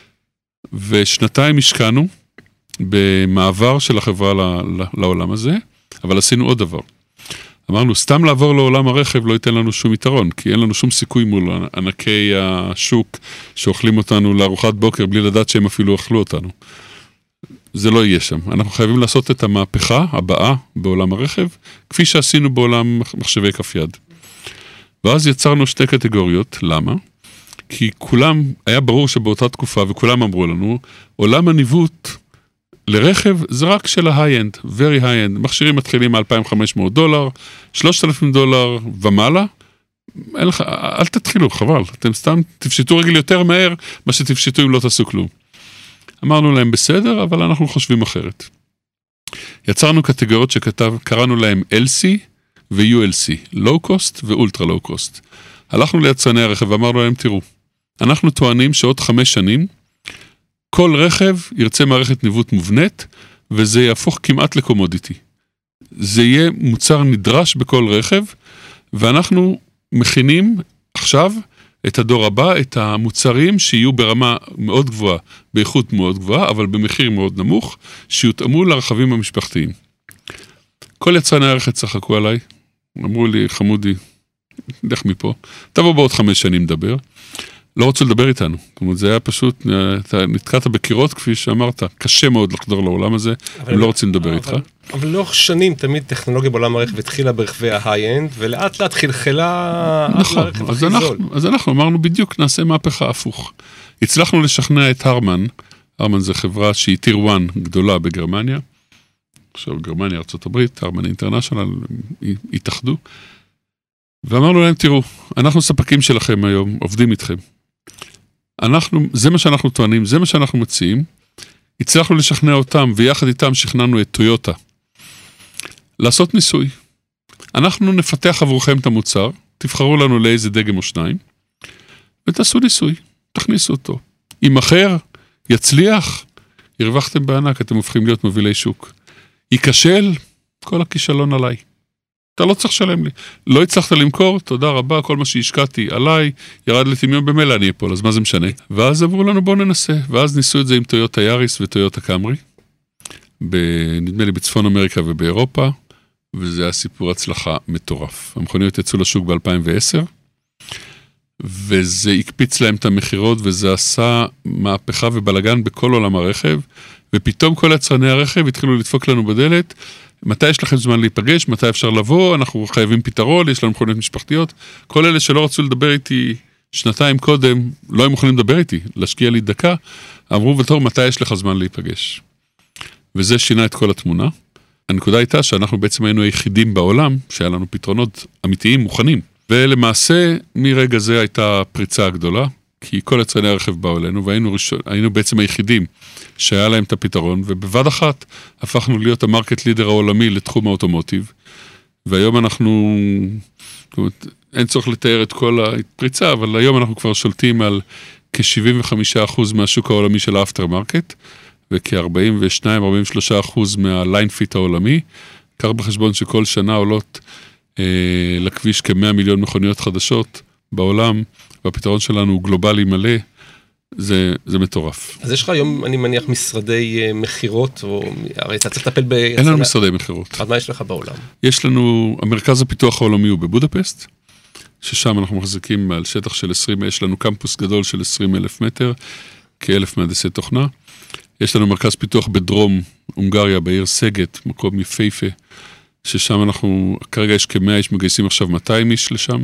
ושנתיים השקענו במעבר של החברה לעולם הזה, אבל עשינו עוד דבר. אמרנו, סתם לעבור לעולם הרכב לא ייתן לנו שום יתרון, כי אין לנו שום סיכוי מול ענקי השוק שאוכלים אותנו לארוחת בוקר בלי לדעת שהם אפילו אכלו אותנו. זה לא יהיה שם. אנחנו חייבים לעשות את המהפכה הבאה בעולם הרכב, כפי שעשינו בעולם מחשבי כף יד. ואז יצרנו שתי קטגוריות. למה? כי כולם, היה ברור שבאותה תקופה, וכולם אמרו לנו, עולם הניווט לרכב זה רק של ה-high-end, very high-end. מכשירים מתחילים מ-אלפיים וחמש מאות דולר, שלושת אלפים דולר ומעלה. אין לך, אל תתחילו, חבל. אתם סתם תפשטו רגל יותר מהר, מה שתפשטו אם לא תעשו כלום. אמרנו להם בסדר, אבל אנחנו חושבים אחרת. יצרנו קטגוריות שכתב, קראנו להם אל סי ו-יו אל סי, Low Cost ו-Ultra Low Cost. הלכנו ליצרני הרכב ואמרנו להם, תראו, אנחנו טוענים שעוד חמש שנים, כל רכב ירצה מערכת ניווט מובנית, וזה יהפוך כמעט לקומודיטי. זה יהיה מוצר נדרש בכל רכב, ואנחנו מכינים עכשיו את הדור הבא, את המוצרים שיהיו ברמה מאוד גבוהה, באיכות מאוד גבוהה, אבל במחיר מאוד נמוך, שיותאמו לרכבים המשפחתיים. כל יצרני הרכב צחקו עליי, אמרו לי, חמודי, לך מפה, תבוא בעוד חמש שנים לדבר. לא רצו לדבר איתנו, זאת אומרת, זה היה פשוט, אתה נתקעת בקירות, כפי שאמרת, קשה מאוד לחדור לעולם הזה, הם לא רוצים לדבר איתך. אבל לאורך שנים תמיד טכנולוגיה בעולם הרכב התחילה ברכבי ה-high-end, ולאט לאט חלחלה נכון, אז אנחנו, אז אנחנו אמרנו בדיוק, נעשה מהפכה הפוך. הצלחנו לשכנע את הרמן, הרמן זה חברה שהיא טיר אחת גדולה בגרמניה, עכשיו גרמניה, ארצות הברית, הרמן אינטרנשיונל, התאחדו, ואמרנו להם, תראו, אנחנו ספקים שלכם היום, עובדים איתכם. אנחנו, זה מה שאנחנו טוענים, זה מה שאנחנו מציעים. הצלחנו לשכנע אותם, ויחד איתם שכנענו את טויוטה. לעשות ניסוי. אנחנו נפתח עבורכם את המוצר, תבחרו לנו לאיזה דגם או שניים, ותעשו ניסוי, תכניסו אותו. אם אחר, יצליח, הרווחתם בענק, אתם הופכים להיות מובילי שוק. ייכשל, כל הכישלון עליי. אתה לא צריך לשלם לי. לא הצלחת למכור, תודה רבה, כל מה שהשקעתי עליי, ירד לטמיון במילא, אני אפול, אז מה זה משנה? ואז אמרו לנו, בואו ננסה. ואז ניסו את זה עם טויוטה יאריס וטויוטה קאמרי, נדמה לי בצפון אמריקה ובאירופה, וזה היה סיפור הצלחה מטורף. המכוניות יצאו לשוק ב-אלפיים ועשר, וזה הקפיץ להם את המחירות, וזה עשה מהפכה ובלגן בכל עולם הרכב, ופתאום כל יצרני הרכב התחילו לדפוק לנו בדלת, מתי יש לכם זמן להיפגש, מתי אפשר לבוא, אנחנו חייבים פתרון, יש לנו מכוניות משפחתיות, כל אלה שלא רצו לדבר איתי שנתיים קודם, לא היו מוכנים לדבר איתי, להשקיע לי דקה, אמרו בתור מתי יש לך זמן להיפגש. וזה שינה את כל התמונה. הנקודה הייתה שאנחנו בעצם היינו היחידים בעולם, שהיה לנו פתרונות אמיתיים מוכנים, ולמעשה מרגע זה הייתה פריצה הגדולה, כי כל יצרני הרכב באו אלינו, והיינו ראשון, היינו בעצם היחידים שהיה להם את הפתרון, ובבד אחת הפכנו להיות המרקט לידר העולמי לתחום האוטומוטיב, והיום אנחנו, זאת אומרת, אין צורך לתאר את כל הפריצה, אבל היום אנחנו כבר שולטים על כ-שבעים וחמישה אחוז מהשוק העולמי של האפטר מרקט, וכ-ארבעים ושתיים עד ארבעים ושלושה אחוז מהליין פיט העולמי, קח בחשבון שכל שנה עולות אה, לכביש כ-מאה מיליון מכוניות חדשות בעולם, והפתרון שלנו הוא גלובלי מלא, זה, זה מטורף. אז יש לך היום, אני מניח, משרדי מחירות, או הרי אתה צריך לטפל ב... אין לנו משרדי מחירות. אז מה יש לך בעולם? יש לנו, המרכז הפיתוח העולמי הוא בבודפסט, ששם אנחנו מחזיקים על שטח של עשרים, יש לנו קמפוס גדול של עשרים אלף מטר, כאלף מהנדסי תוכנה. יש לנו מרכז פיתוח בדרום הונגריה, בעיר סגת, מקום יפהפה, ששם אנחנו, כרגע יש כ-מאה איש מגייסים עכשיו מאתיים איש לשם.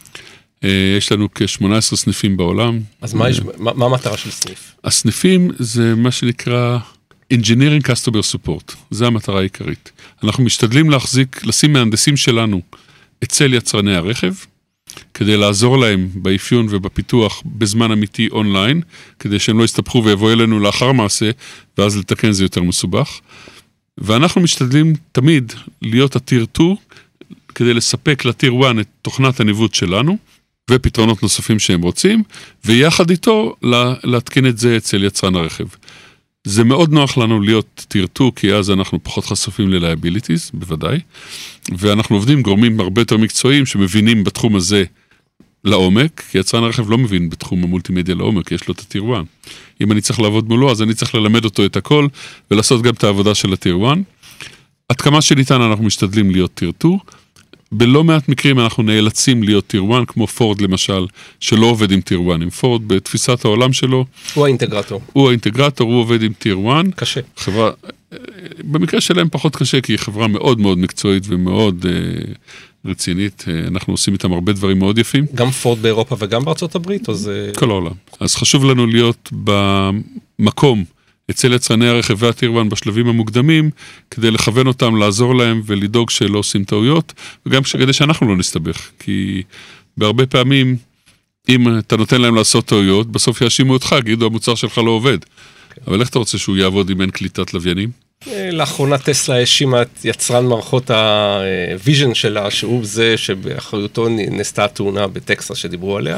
יש לנו כ-שמונה עשרה סניפים בעולם. אז מה, יש, מה, מה המטרה של סניף? הסניפים זה מה שנקרא Engineering Customer Support, זה המטרה העיקרית. אנחנו משתדלים להחזיק, לשים מהנדסים שלנו אצל יצרני הרכב, כדי לעזור להם באפיון ובפיתוח בזמן אמיתי אונליין, כדי שהם לא יסתבכו ויבואו אלינו לאחר מעשה, ואז לתקן זה יותר מסובך. ואנחנו משתדלים תמיד להיות הטיר שתיים, כדי לספק לטיר אחת את תוכנת הניווט שלנו, ופתרונות נוספים שהם רוצים, ויחד איתו להתקין את זה אצל יצרן הרכב. זה מאוד נוח לנו להיות טירטו, כי אז אנחנו פחות חשופים ל-liabilities, בוודאי, ואנחנו עובדים גורמים הרבה יותר מקצועיים שמבינים בתחום הזה לעומק, כי יצרן הרכב לא מבין בתחום המולטימדיה לעומק, יש לו את הטיר אחת. אם אני צריך לעבוד מולו, אז אני צריך ללמד אותו את הכל, ולעשות גם את העבודה של הטיר אחת. עד כמה שניתן אנחנו משתדלים להיות טיר שתיים, בלא מעט מקרים אנחנו נאלצים להיות טיר אחת, כמו פורד למשל, שלא עובד עם טיר אחת. עם פורד בתפיסת העולם שלו, הוא האינטגרטור. הוא האינטגרטור, הוא עובד עם טיר אחת. קשה. חברה, במקרה שלהם פחות קשה, כי היא חברה מאוד מאוד מקצועית ומאוד אה, רצינית. אנחנו עושים איתם הרבה דברים מאוד יפים. גם פורד באירופה וגם בארצות הברית, או זה... כל העולם. אז חשוב לנו להיות במקום, אצל יצרני הרכב והטיר אחת בשלבים המוקדמים, כדי לכוון אותם, לעזור להם ולדאוג שלא עושים טעויות, וגם כדי שאנחנו לא נסתבך. כי בהרבה פעמים, אם אתה נותן להם לעשות טעויות, בסוף יאשימו אותך, גידו, המוצר שלך לא עובד. אבל איך אתה רוצה שהוא יעבוד אם אין קליטת לוויינים? לאחרונה טסלה האשימה את יצרן מערכות הוויז'ן שלה, שהוא זה שבאחריותו נעשתה תאונה בטקסס שדיברו עליה,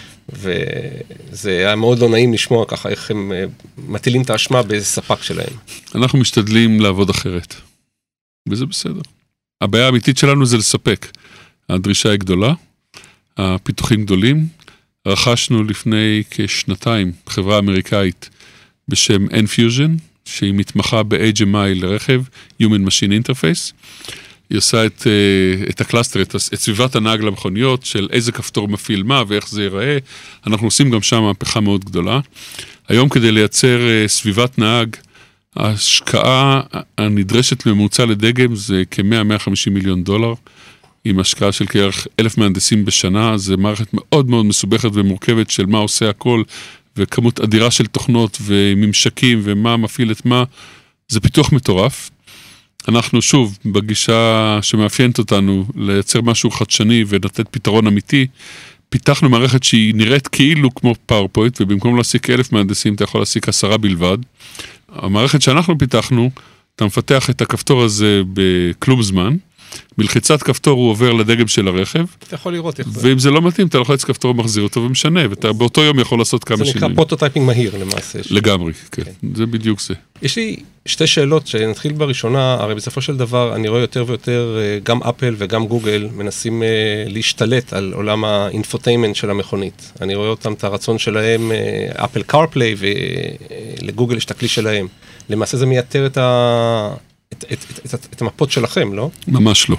וזה היה מאוד לא נעים לשמוע ככה איך הם מטילים את האשמה בספק שלהם. אנחנו משתדלים לעבוד אחרת, וזה בסדר. הבעיה האמיתית שלנו זה לספק. הדרישה היא גדולה, הפיתוחים גדולים. רכשנו לפני כשנתיים חברה אמריקאית בשם Enfusion, שהיא מתמחה ב-H M I לרכב, Human Machine Interface. היא עושה את, את הקלאסטר, את, את סביבת הנהג למכוניות, של איזה כפתור מפעיל מה ואיך זה ייראה. אנחנו עושים גם שם מהפכה מאוד גדולה. היום כדי לייצר סביבת נהג, ההשקעה הנדרשת ממוצע לדגם זה כ-מאה עד מאה וחמישים מיליון דולר, עם השקעה של כערך אלף מהנדסים בשנה. זה מערכת מאוד מאוד מסובכת ומורכבת של מה עושה הכל, וכמות אדירה של תוכנות וממשקים ומה מפעיל את מה. זה פיתוח מטורף. אנחנו שוב, בגישה שמאפיינת אותנו, לייצר משהו חדשני ולתת פתרון אמיתי, פיתחנו מערכת שהיא נראית כאילו כמו פאורפוינט, ובמקום להסיק אלף מהנדסים, אתה יכול להסיק עשרה בלבד. המערכת שאנחנו פיתחנו, אתה מפתח את הכפתור הזה בכלום זמן, מלחיצת כפתור הוא עובר לדגם של הרכב, אתה יכול לראות איך זה. ואם זה לא מתאים, אתה לוחץ כפתור מחזיר אותו ומשנה, ואתה באותו יום יכול לעשות כמה שינויים. זה נקרא פרוטוטייפינג מהיר למעשה. לגמרי, כן. זה בדיוק זה. יש לי שתי שאלות שנתחיל בראשונה, הרי בסופו של דבר אני רואה יותר ויותר, גם אפל וגם גוגל מנסים להשתלט על עולם האינפוטיימנט של המכונית. אני רואה אותם, את הרצון שלהם, אפל קארפליי, ולגוגל יש את הכלי שלהם. למעשה זה מייתר את ה... את, את, את, את, את המפות שלכם, לא? ממש לא.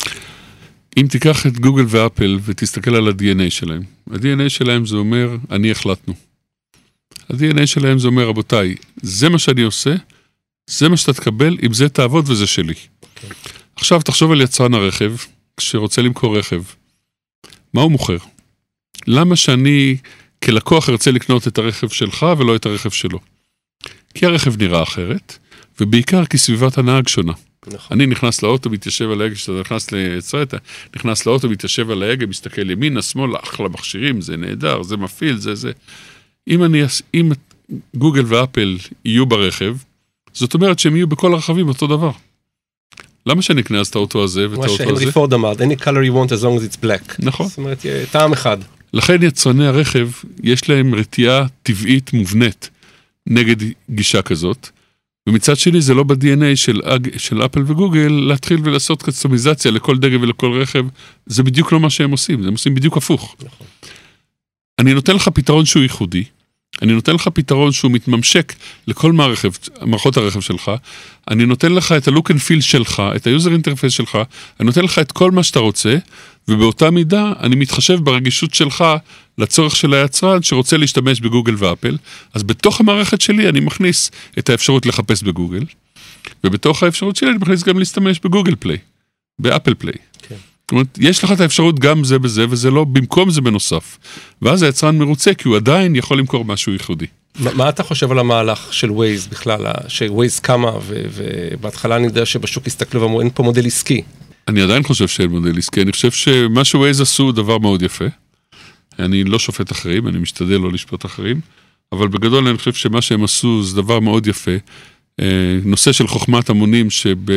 אם תיקח את גוגל ואפל ותסתכל על ה-די אן איי שלהם, ה-די אן איי שלהם זה אומר, אני החלטנו. ה-די אן איי שלהם זה אומר, רבותיי, זה מה שאני עושה, זה מה שאתה תקבל, אם זה תעבוד וזה שלי. Okay. עכשיו תחשוב על יצרן הרכב, כשרוצה למכור רכב. מה הוא מוכר? למה שאני כלקוח ארצה לקנות את הרכב שלך ולא את הרכב שלו? כי הרכב נראה אחרת, ובעיקר כי סביבת הנהג שונה. נכון. אני נכנס לאוטו, מתיישב על ההגה, שאתה נכנס ליצרה, אתה נכנס לאוטו, מתיישב על ההגה, מסתכל ימינה, שמאל, אחלה מכשירים, זה נהדר, זה מפעיל, זה זה. אם אני, אם גוגל ואפל יהיו ברכב, זאת אומרת שהם יהיו בכל הרכבים אותו דבר. למה שאני אקנה אז את האוטו הזה ואת האוטו הזה? מה שהנרי פורד אמר, any color you want as long as it's black. נכון. זאת אומרת, טעם אחד. לכן יצרני הרכב, יש להם רתיעה טבעית מובנית נגד גישה כזאת, ומצד שני זה לא ב-די אן איי של, של אפל וגוגל להתחיל ולעשות קסטומיזציה לכל דגם ולכל רכב, זה בדיוק לא מה שהם עושים, הם עושים בדיוק הפוך. נכון. אני נותן לך פתרון שהוא ייחודי, אני נותן לך פתרון שהוא מתממשק לכל מערכב, מערכות הרכב שלך, אני נותן לך את ה-look and feel שלך, את ה-user interface שלך, אני נותן לך את כל מה שאתה רוצה, ובאותה מידה אני מתחשב ברגישות שלך לצורך של היצרן שרוצה להשתמש בגוגל ואפל, אז בתוך המערכת שלי אני מכניס את האפשרות לחפש בגוגל, ובתוך האפשרות שלי אני מכניס גם להשתמש בגוגל פליי, באפל פליי. כן. זאת אומרת, יש לך את האפשרות גם זה בזה, וזה לא במקום זה בנוסף. ואז היצרן מרוצה, כי הוא עדיין יכול למכור משהו ייחודי. מה, מה אתה חושב על המהלך של ווייז בכלל, שווייז קמה, ובהתחלה אני יודע שבשוק הסתכלו ואמרו, אין פה מודל עסקי. אני עדיין חושב שאין מודל עסקי, אני חושב שמה שווייז עשו הוא דבר מאוד יפה. אני לא שופט אחרים, אני משתדל לא לשפוט אחרים, אבל בגדול אני חושב שמה שהם עשו זה דבר מאוד יפה. נושא של חוכמת המונים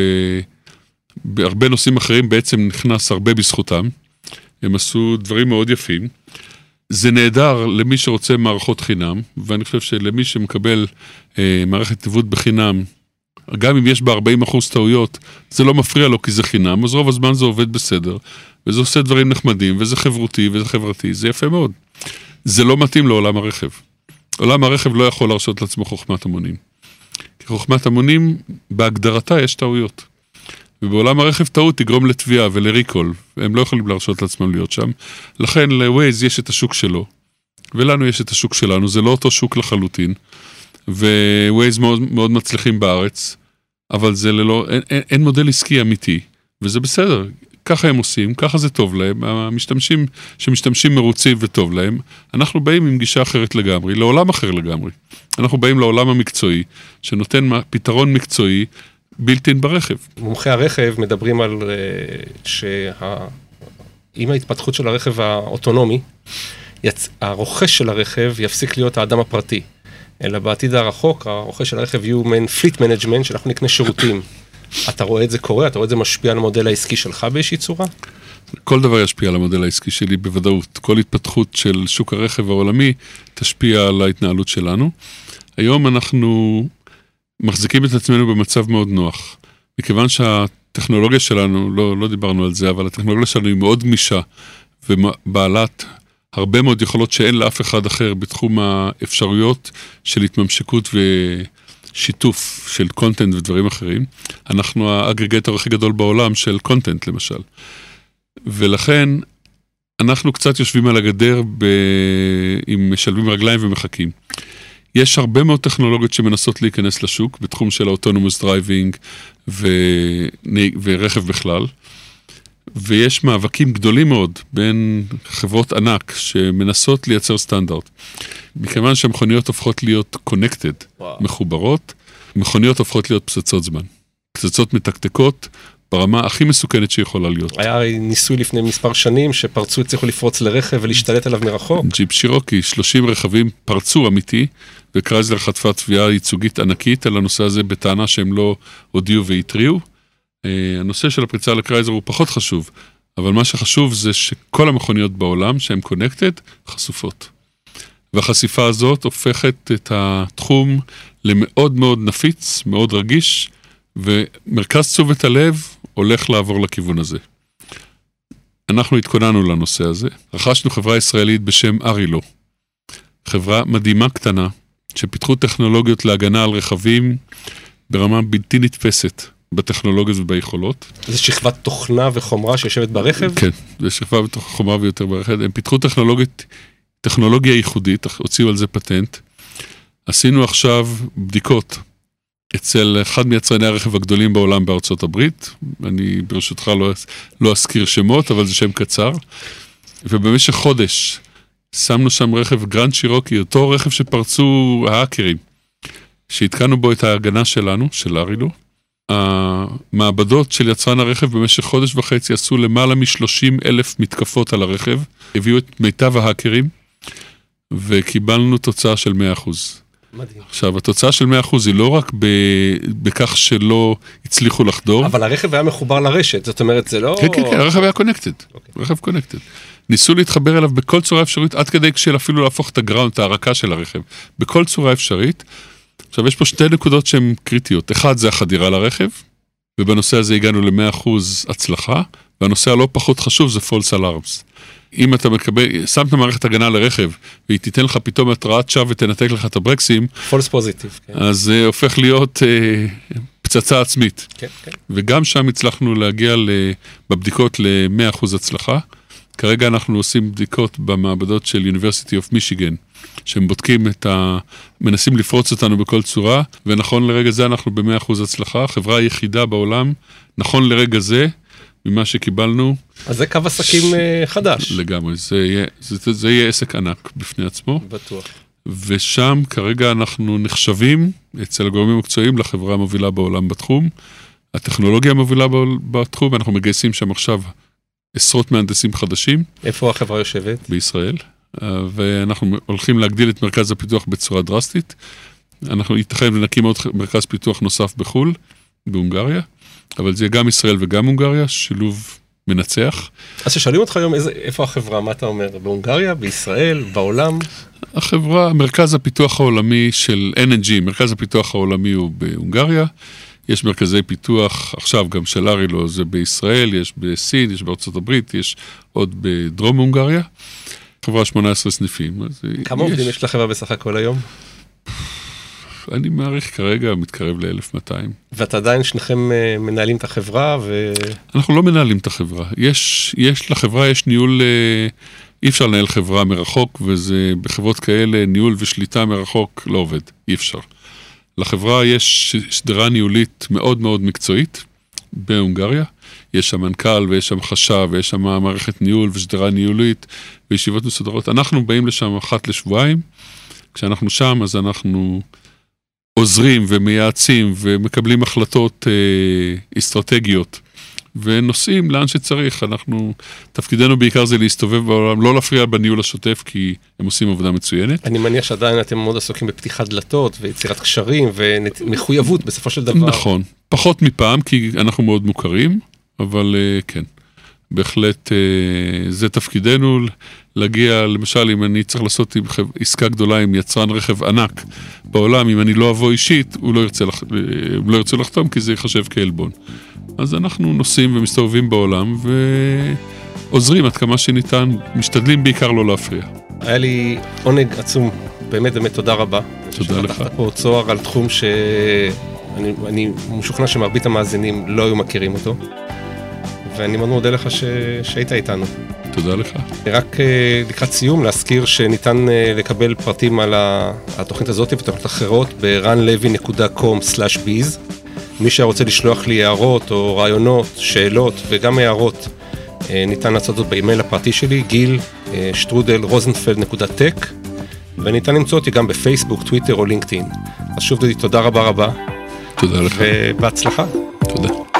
שבהרבה נושאים אחרים בעצם נכנס הרבה בזכותם. הם עשו דברים מאוד יפים. זה נהדר למי שרוצה מערכות חינם, ואני חושב שלמי שמקבל אה, מערכת עיוות בחינם, גם אם יש בה ארבעים אחוז טעויות, זה לא מפריע לו כי זה חינם, אז רוב הזמן זה עובד בסדר, וזה עושה דברים נחמדים, וזה חברותי, וזה חברתי, זה יפה מאוד. זה לא מתאים לעולם הרכב. עולם הרכב לא יכול להרשות לעצמו חוכמת המונים. כי חוכמת המונים, בהגדרתה יש טעויות. ובעולם הרכב טעות תגרום לתביעה ולריקול, והם לא יכולים להרשות לעצמם להיות שם. לכן לווייז יש את השוק שלו, ולנו יש את השוק שלנו, זה לא אותו שוק לחלוטין, ווייז מאוד, מאוד מצליחים בארץ, אבל זה ללא, אין, אין, אין מודל עסקי אמיתי, וזה בסדר, ככה הם עושים, ככה זה טוב להם, המשתמשים שמשתמשים מרוצים וטוב להם, אנחנו באים עם גישה אחרת לגמרי, לעולם אחר לגמרי. אנחנו באים לעולם המקצועי, שנותן פתרון מקצועי, בילטין ברכב. מומחי הרכב מדברים על שה... עם ההתפתחות של הרכב האוטונומי, יצ... הרוכש של הרכב יפסיק להיות האדם הפרטי, אלא בעתיד הרחוק, הרוכש של הרכב יהיו מעין פליט מנג'מנט, שאנחנו נקנה שירותים. אתה רואה את זה קורה? אתה רואה את זה משפיע על המודל העסקי שלך באיזושהי צורה? כל דבר ישפיע על המודל העסקי שלי בוודאות. כל התפתחות של שוק הרכב העולמי תשפיע על ההתנהלות שלנו. היום אנחנו מחזיקים את עצמנו במצב מאוד נוח. מכיוון שהטכנולוגיה שלנו, לא, לא דיברנו על זה, אבל הטכנולוגיה שלנו היא מאוד גמישה, ובעלת הרבה מאוד יכולות שאין לאף אחד אחר בתחום האפשרויות של התממשקות ושיתוף של קונטנט ודברים אחרים. אנחנו האגרגטור הכי גדול בעולם של קונטנט למשל. ולכן אנחנו קצת יושבים על הגדר ב... עם משלבים רגליים ומחכים. יש הרבה מאוד טכנולוגיות שמנסות להיכנס לשוק, בתחום של האוטונומוס דרייבינג ו... ורכב בכלל, ויש מאבקים גדולים מאוד בין חברות ענק שמנסות לייצר סטנדרט. מכיוון שהמכוניות הופכות להיות connected, מחוברות, מכוניות הופכות להיות פצצות זמן. פצצות מתקתקות, ברמה הכי מסוכנת שיכולה להיות. היה ניסוי לפני מספר שנים שפרצו, הצליחו לפרוץ לרכב ולהשתלט עליו מרחוק. ג'יפ שירוקי, שלושים רכבים פרצו אמיתי, וקרייזלר חטפה תביעה ייצוגית ענקית על הנושא הזה בטענה שהם לא הודיעו והתריעו. הנושא של הפריצה לקרייזלר הוא פחות חשוב, אבל מה שחשוב זה שכל המכוניות בעולם שהן connected חשופות. והחשיפה הזאת הופכת את התחום למאוד מאוד נפיץ, מאוד רגיש, ומרכז תשומת הלב הולך לעבור לכיוון הזה. אנחנו התכוננו לנושא הזה. רכשנו חברה ישראלית בשם ארילו. חברה מדהימה קטנה, שפיתחו טכנולוגיות להגנה על רכבים ברמה בלתי נתפסת בטכנולוגיות וביכולות. זה שכבת תוכנה וחומרה שיושבת ברכב? כן, זה שכבת חומרה ויותר ברכב. הם פיתחו טכנולוגית, טכנולוגיה ייחודית, הוציאו על זה פטנט. עשינו עכשיו בדיקות אצל אחד מיצרני הרכב הגדולים בעולם בארצות הברית, אני ברשותך לא, לא אזכיר שמות, אבל זה שם קצר, ובמשך חודש שמנו שם רכב גרנד שירוקי, אותו רכב שפרצו ההאקרים, שהתקנו בו את ההגנה שלנו, של ארילו. המעבדות של יצרן הרכב במשך חודש וחצי עשו למעלה מ-שלושים אלף מתקפות על הרכב, הביאו את מיטב ההאקרים, וקיבלנו תוצאה של מאה אחוז. מדהים. עכשיו, התוצאה של מאה אחוז היא לא רק ב... בכך שלא הצליחו לחדור. אבל הרכב היה מחובר לרשת, זאת אומרת, זה לא... כן, כן, כן, הרכב היה קונקטד. Okay. רכב קונקטד. ניסו להתחבר אליו בכל צורה אפשרית, עד כדי כשל אפילו להפוך את הגראונד, את ההרקה של הרכב. בכל צורה אפשרית. עכשיו, יש פה שתי נקודות שהן קריטיות. אחד, זה החדירה לרכב, ובנושא הזה הגענו ל-מאה אחוז הצלחה, והנושא הלא פחות חשוב זה false alarms. אם אתה מקבל, שמת מערכת הגנה לרכב, והיא תיתן לך פתאום התראת שווא ותנתק לך את הברקסים, false positive, כן. אז זה הופך להיות אה, פצצה עצמית. כן, כן. וגם שם הצלחנו להגיע בבדיקות ל-מאה אחוז הצלחה. כרגע אנחנו עושים בדיקות במעבדות של University of Michigan, שהם בודקים את ה... מנסים לפרוץ אותנו בכל צורה, ונכון לרגע זה אנחנו ב-מאה אחוז הצלחה, החברה היחידה בעולם, נכון לרגע זה, ממה שקיבלנו. אז זה קו עסקים ש... חדש. לגמרי, זה יהיה, זה, זה יהיה עסק ענק בפני עצמו. בטוח. ושם כרגע אנחנו נחשבים, אצל הגורמים המקצועיים, לחברה המובילה בעולם בתחום. הטכנולוגיה המובילה בתחום, אנחנו מגייסים שם עכשיו עשרות מהנדסים חדשים. איפה החברה יושבת? בישראל. ואנחנו הולכים להגדיל את מרכז הפיתוח בצורה דרסטית. אנחנו ייתכן ונקים עוד מרכז פיתוח נוסף בחול, בהונגריה. אבל זה גם ישראל וגם הונגריה, שילוב מנצח. אז ששואלים אותך היום, איזה, איפה החברה, מה אתה אומר? בהונגריה, בישראל, בעולם? החברה, מרכז הפיתוח העולמי של אן אנד ג'י, מרכז הפיתוח העולמי הוא בהונגריה, יש מרכזי פיתוח, עכשיו גם של ארילו זה בישראל, יש בסין, יש בארצות הברית, יש עוד בדרום הונגריה, חברה שמונה עשרה סניפים. כמה עובדים יש לחברה בסך הכל היום? אני מעריך כרגע, מתקרב ל-אלף ומאתיים. ואתה עדיין שניכם מנהלים את החברה ו... אנחנו לא מנהלים את החברה. יש, יש לחברה, יש ניהול, אי אפשר לנהל חברה מרחוק, וזה בחברות כאלה, ניהול ושליטה מרחוק לא עובד, אי אפשר. לחברה יש שדרה ניהולית מאוד מאוד מקצועית בהונגריה. יש שם מנכ"ל ויש שם חשב ויש שם מערכת ניהול ושדרה ניהולית וישיבות מסודרות. אנחנו באים לשם אחת לשבועיים. כשאנחנו שם אז אנחנו עוזרים ומייעצים ומקבלים החלטות אה, אסטרטגיות ונוסעים לאן שצריך. אנחנו, תפקידנו בעיקר זה להסתובב בעולם, לא להפריע בניהול השוטף, כי הם עושים עבודה מצוינת. אני מניח שעדיין אתם מאוד עסוקים בפתיחת דלתות ויצירת קשרים ומחויבות בסופו של דבר. נכון, פחות מפעם, כי אנחנו מאוד מוכרים, אבל כן, בהחלט זה תפקידנו, להגיע, למשל, אם אני צריך לעשות עסקה גדולה עם יצרן רכב ענק בעולם, אם אני לא אבוא אישית, הוא לא ירצה, לח... לא ירצה לחתום, כי זה יחשב כעלבון. אז אנחנו נוסעים ומסתובבים בעולם, ועוזרים עד כמה שניתן, משתדלים בעיקר לא להפריע. היה לי עונג עצום, באמת באמת תודה רבה. תודה לך. פתחת פה צוהר על תחום שאני אני משוכנע שמרבית המאזינים לא היו מכירים אותו, ואני מאוד מודה לך ש... שהיית איתנו. תודה לך. רק לקראת סיום, להזכיר שניתן לקבל פרטים על התוכנית הזאת ותוכנית אחרות ב-רן לוי נקודה קום סלאש ביז. מי שרוצה לשלוח לי הערות או רעיונות, שאלות וגם הערות, ניתן לעשות זאת באימייל הפרטי שלי, גיל שטרודל רוזנפלד נקודה טק, וניתן למצוא אותי גם בפייסבוק, טוויטר או לינקדאין. אז שוב דודי, תודה רבה רבה. תודה לך. ובהצלחה. תודה.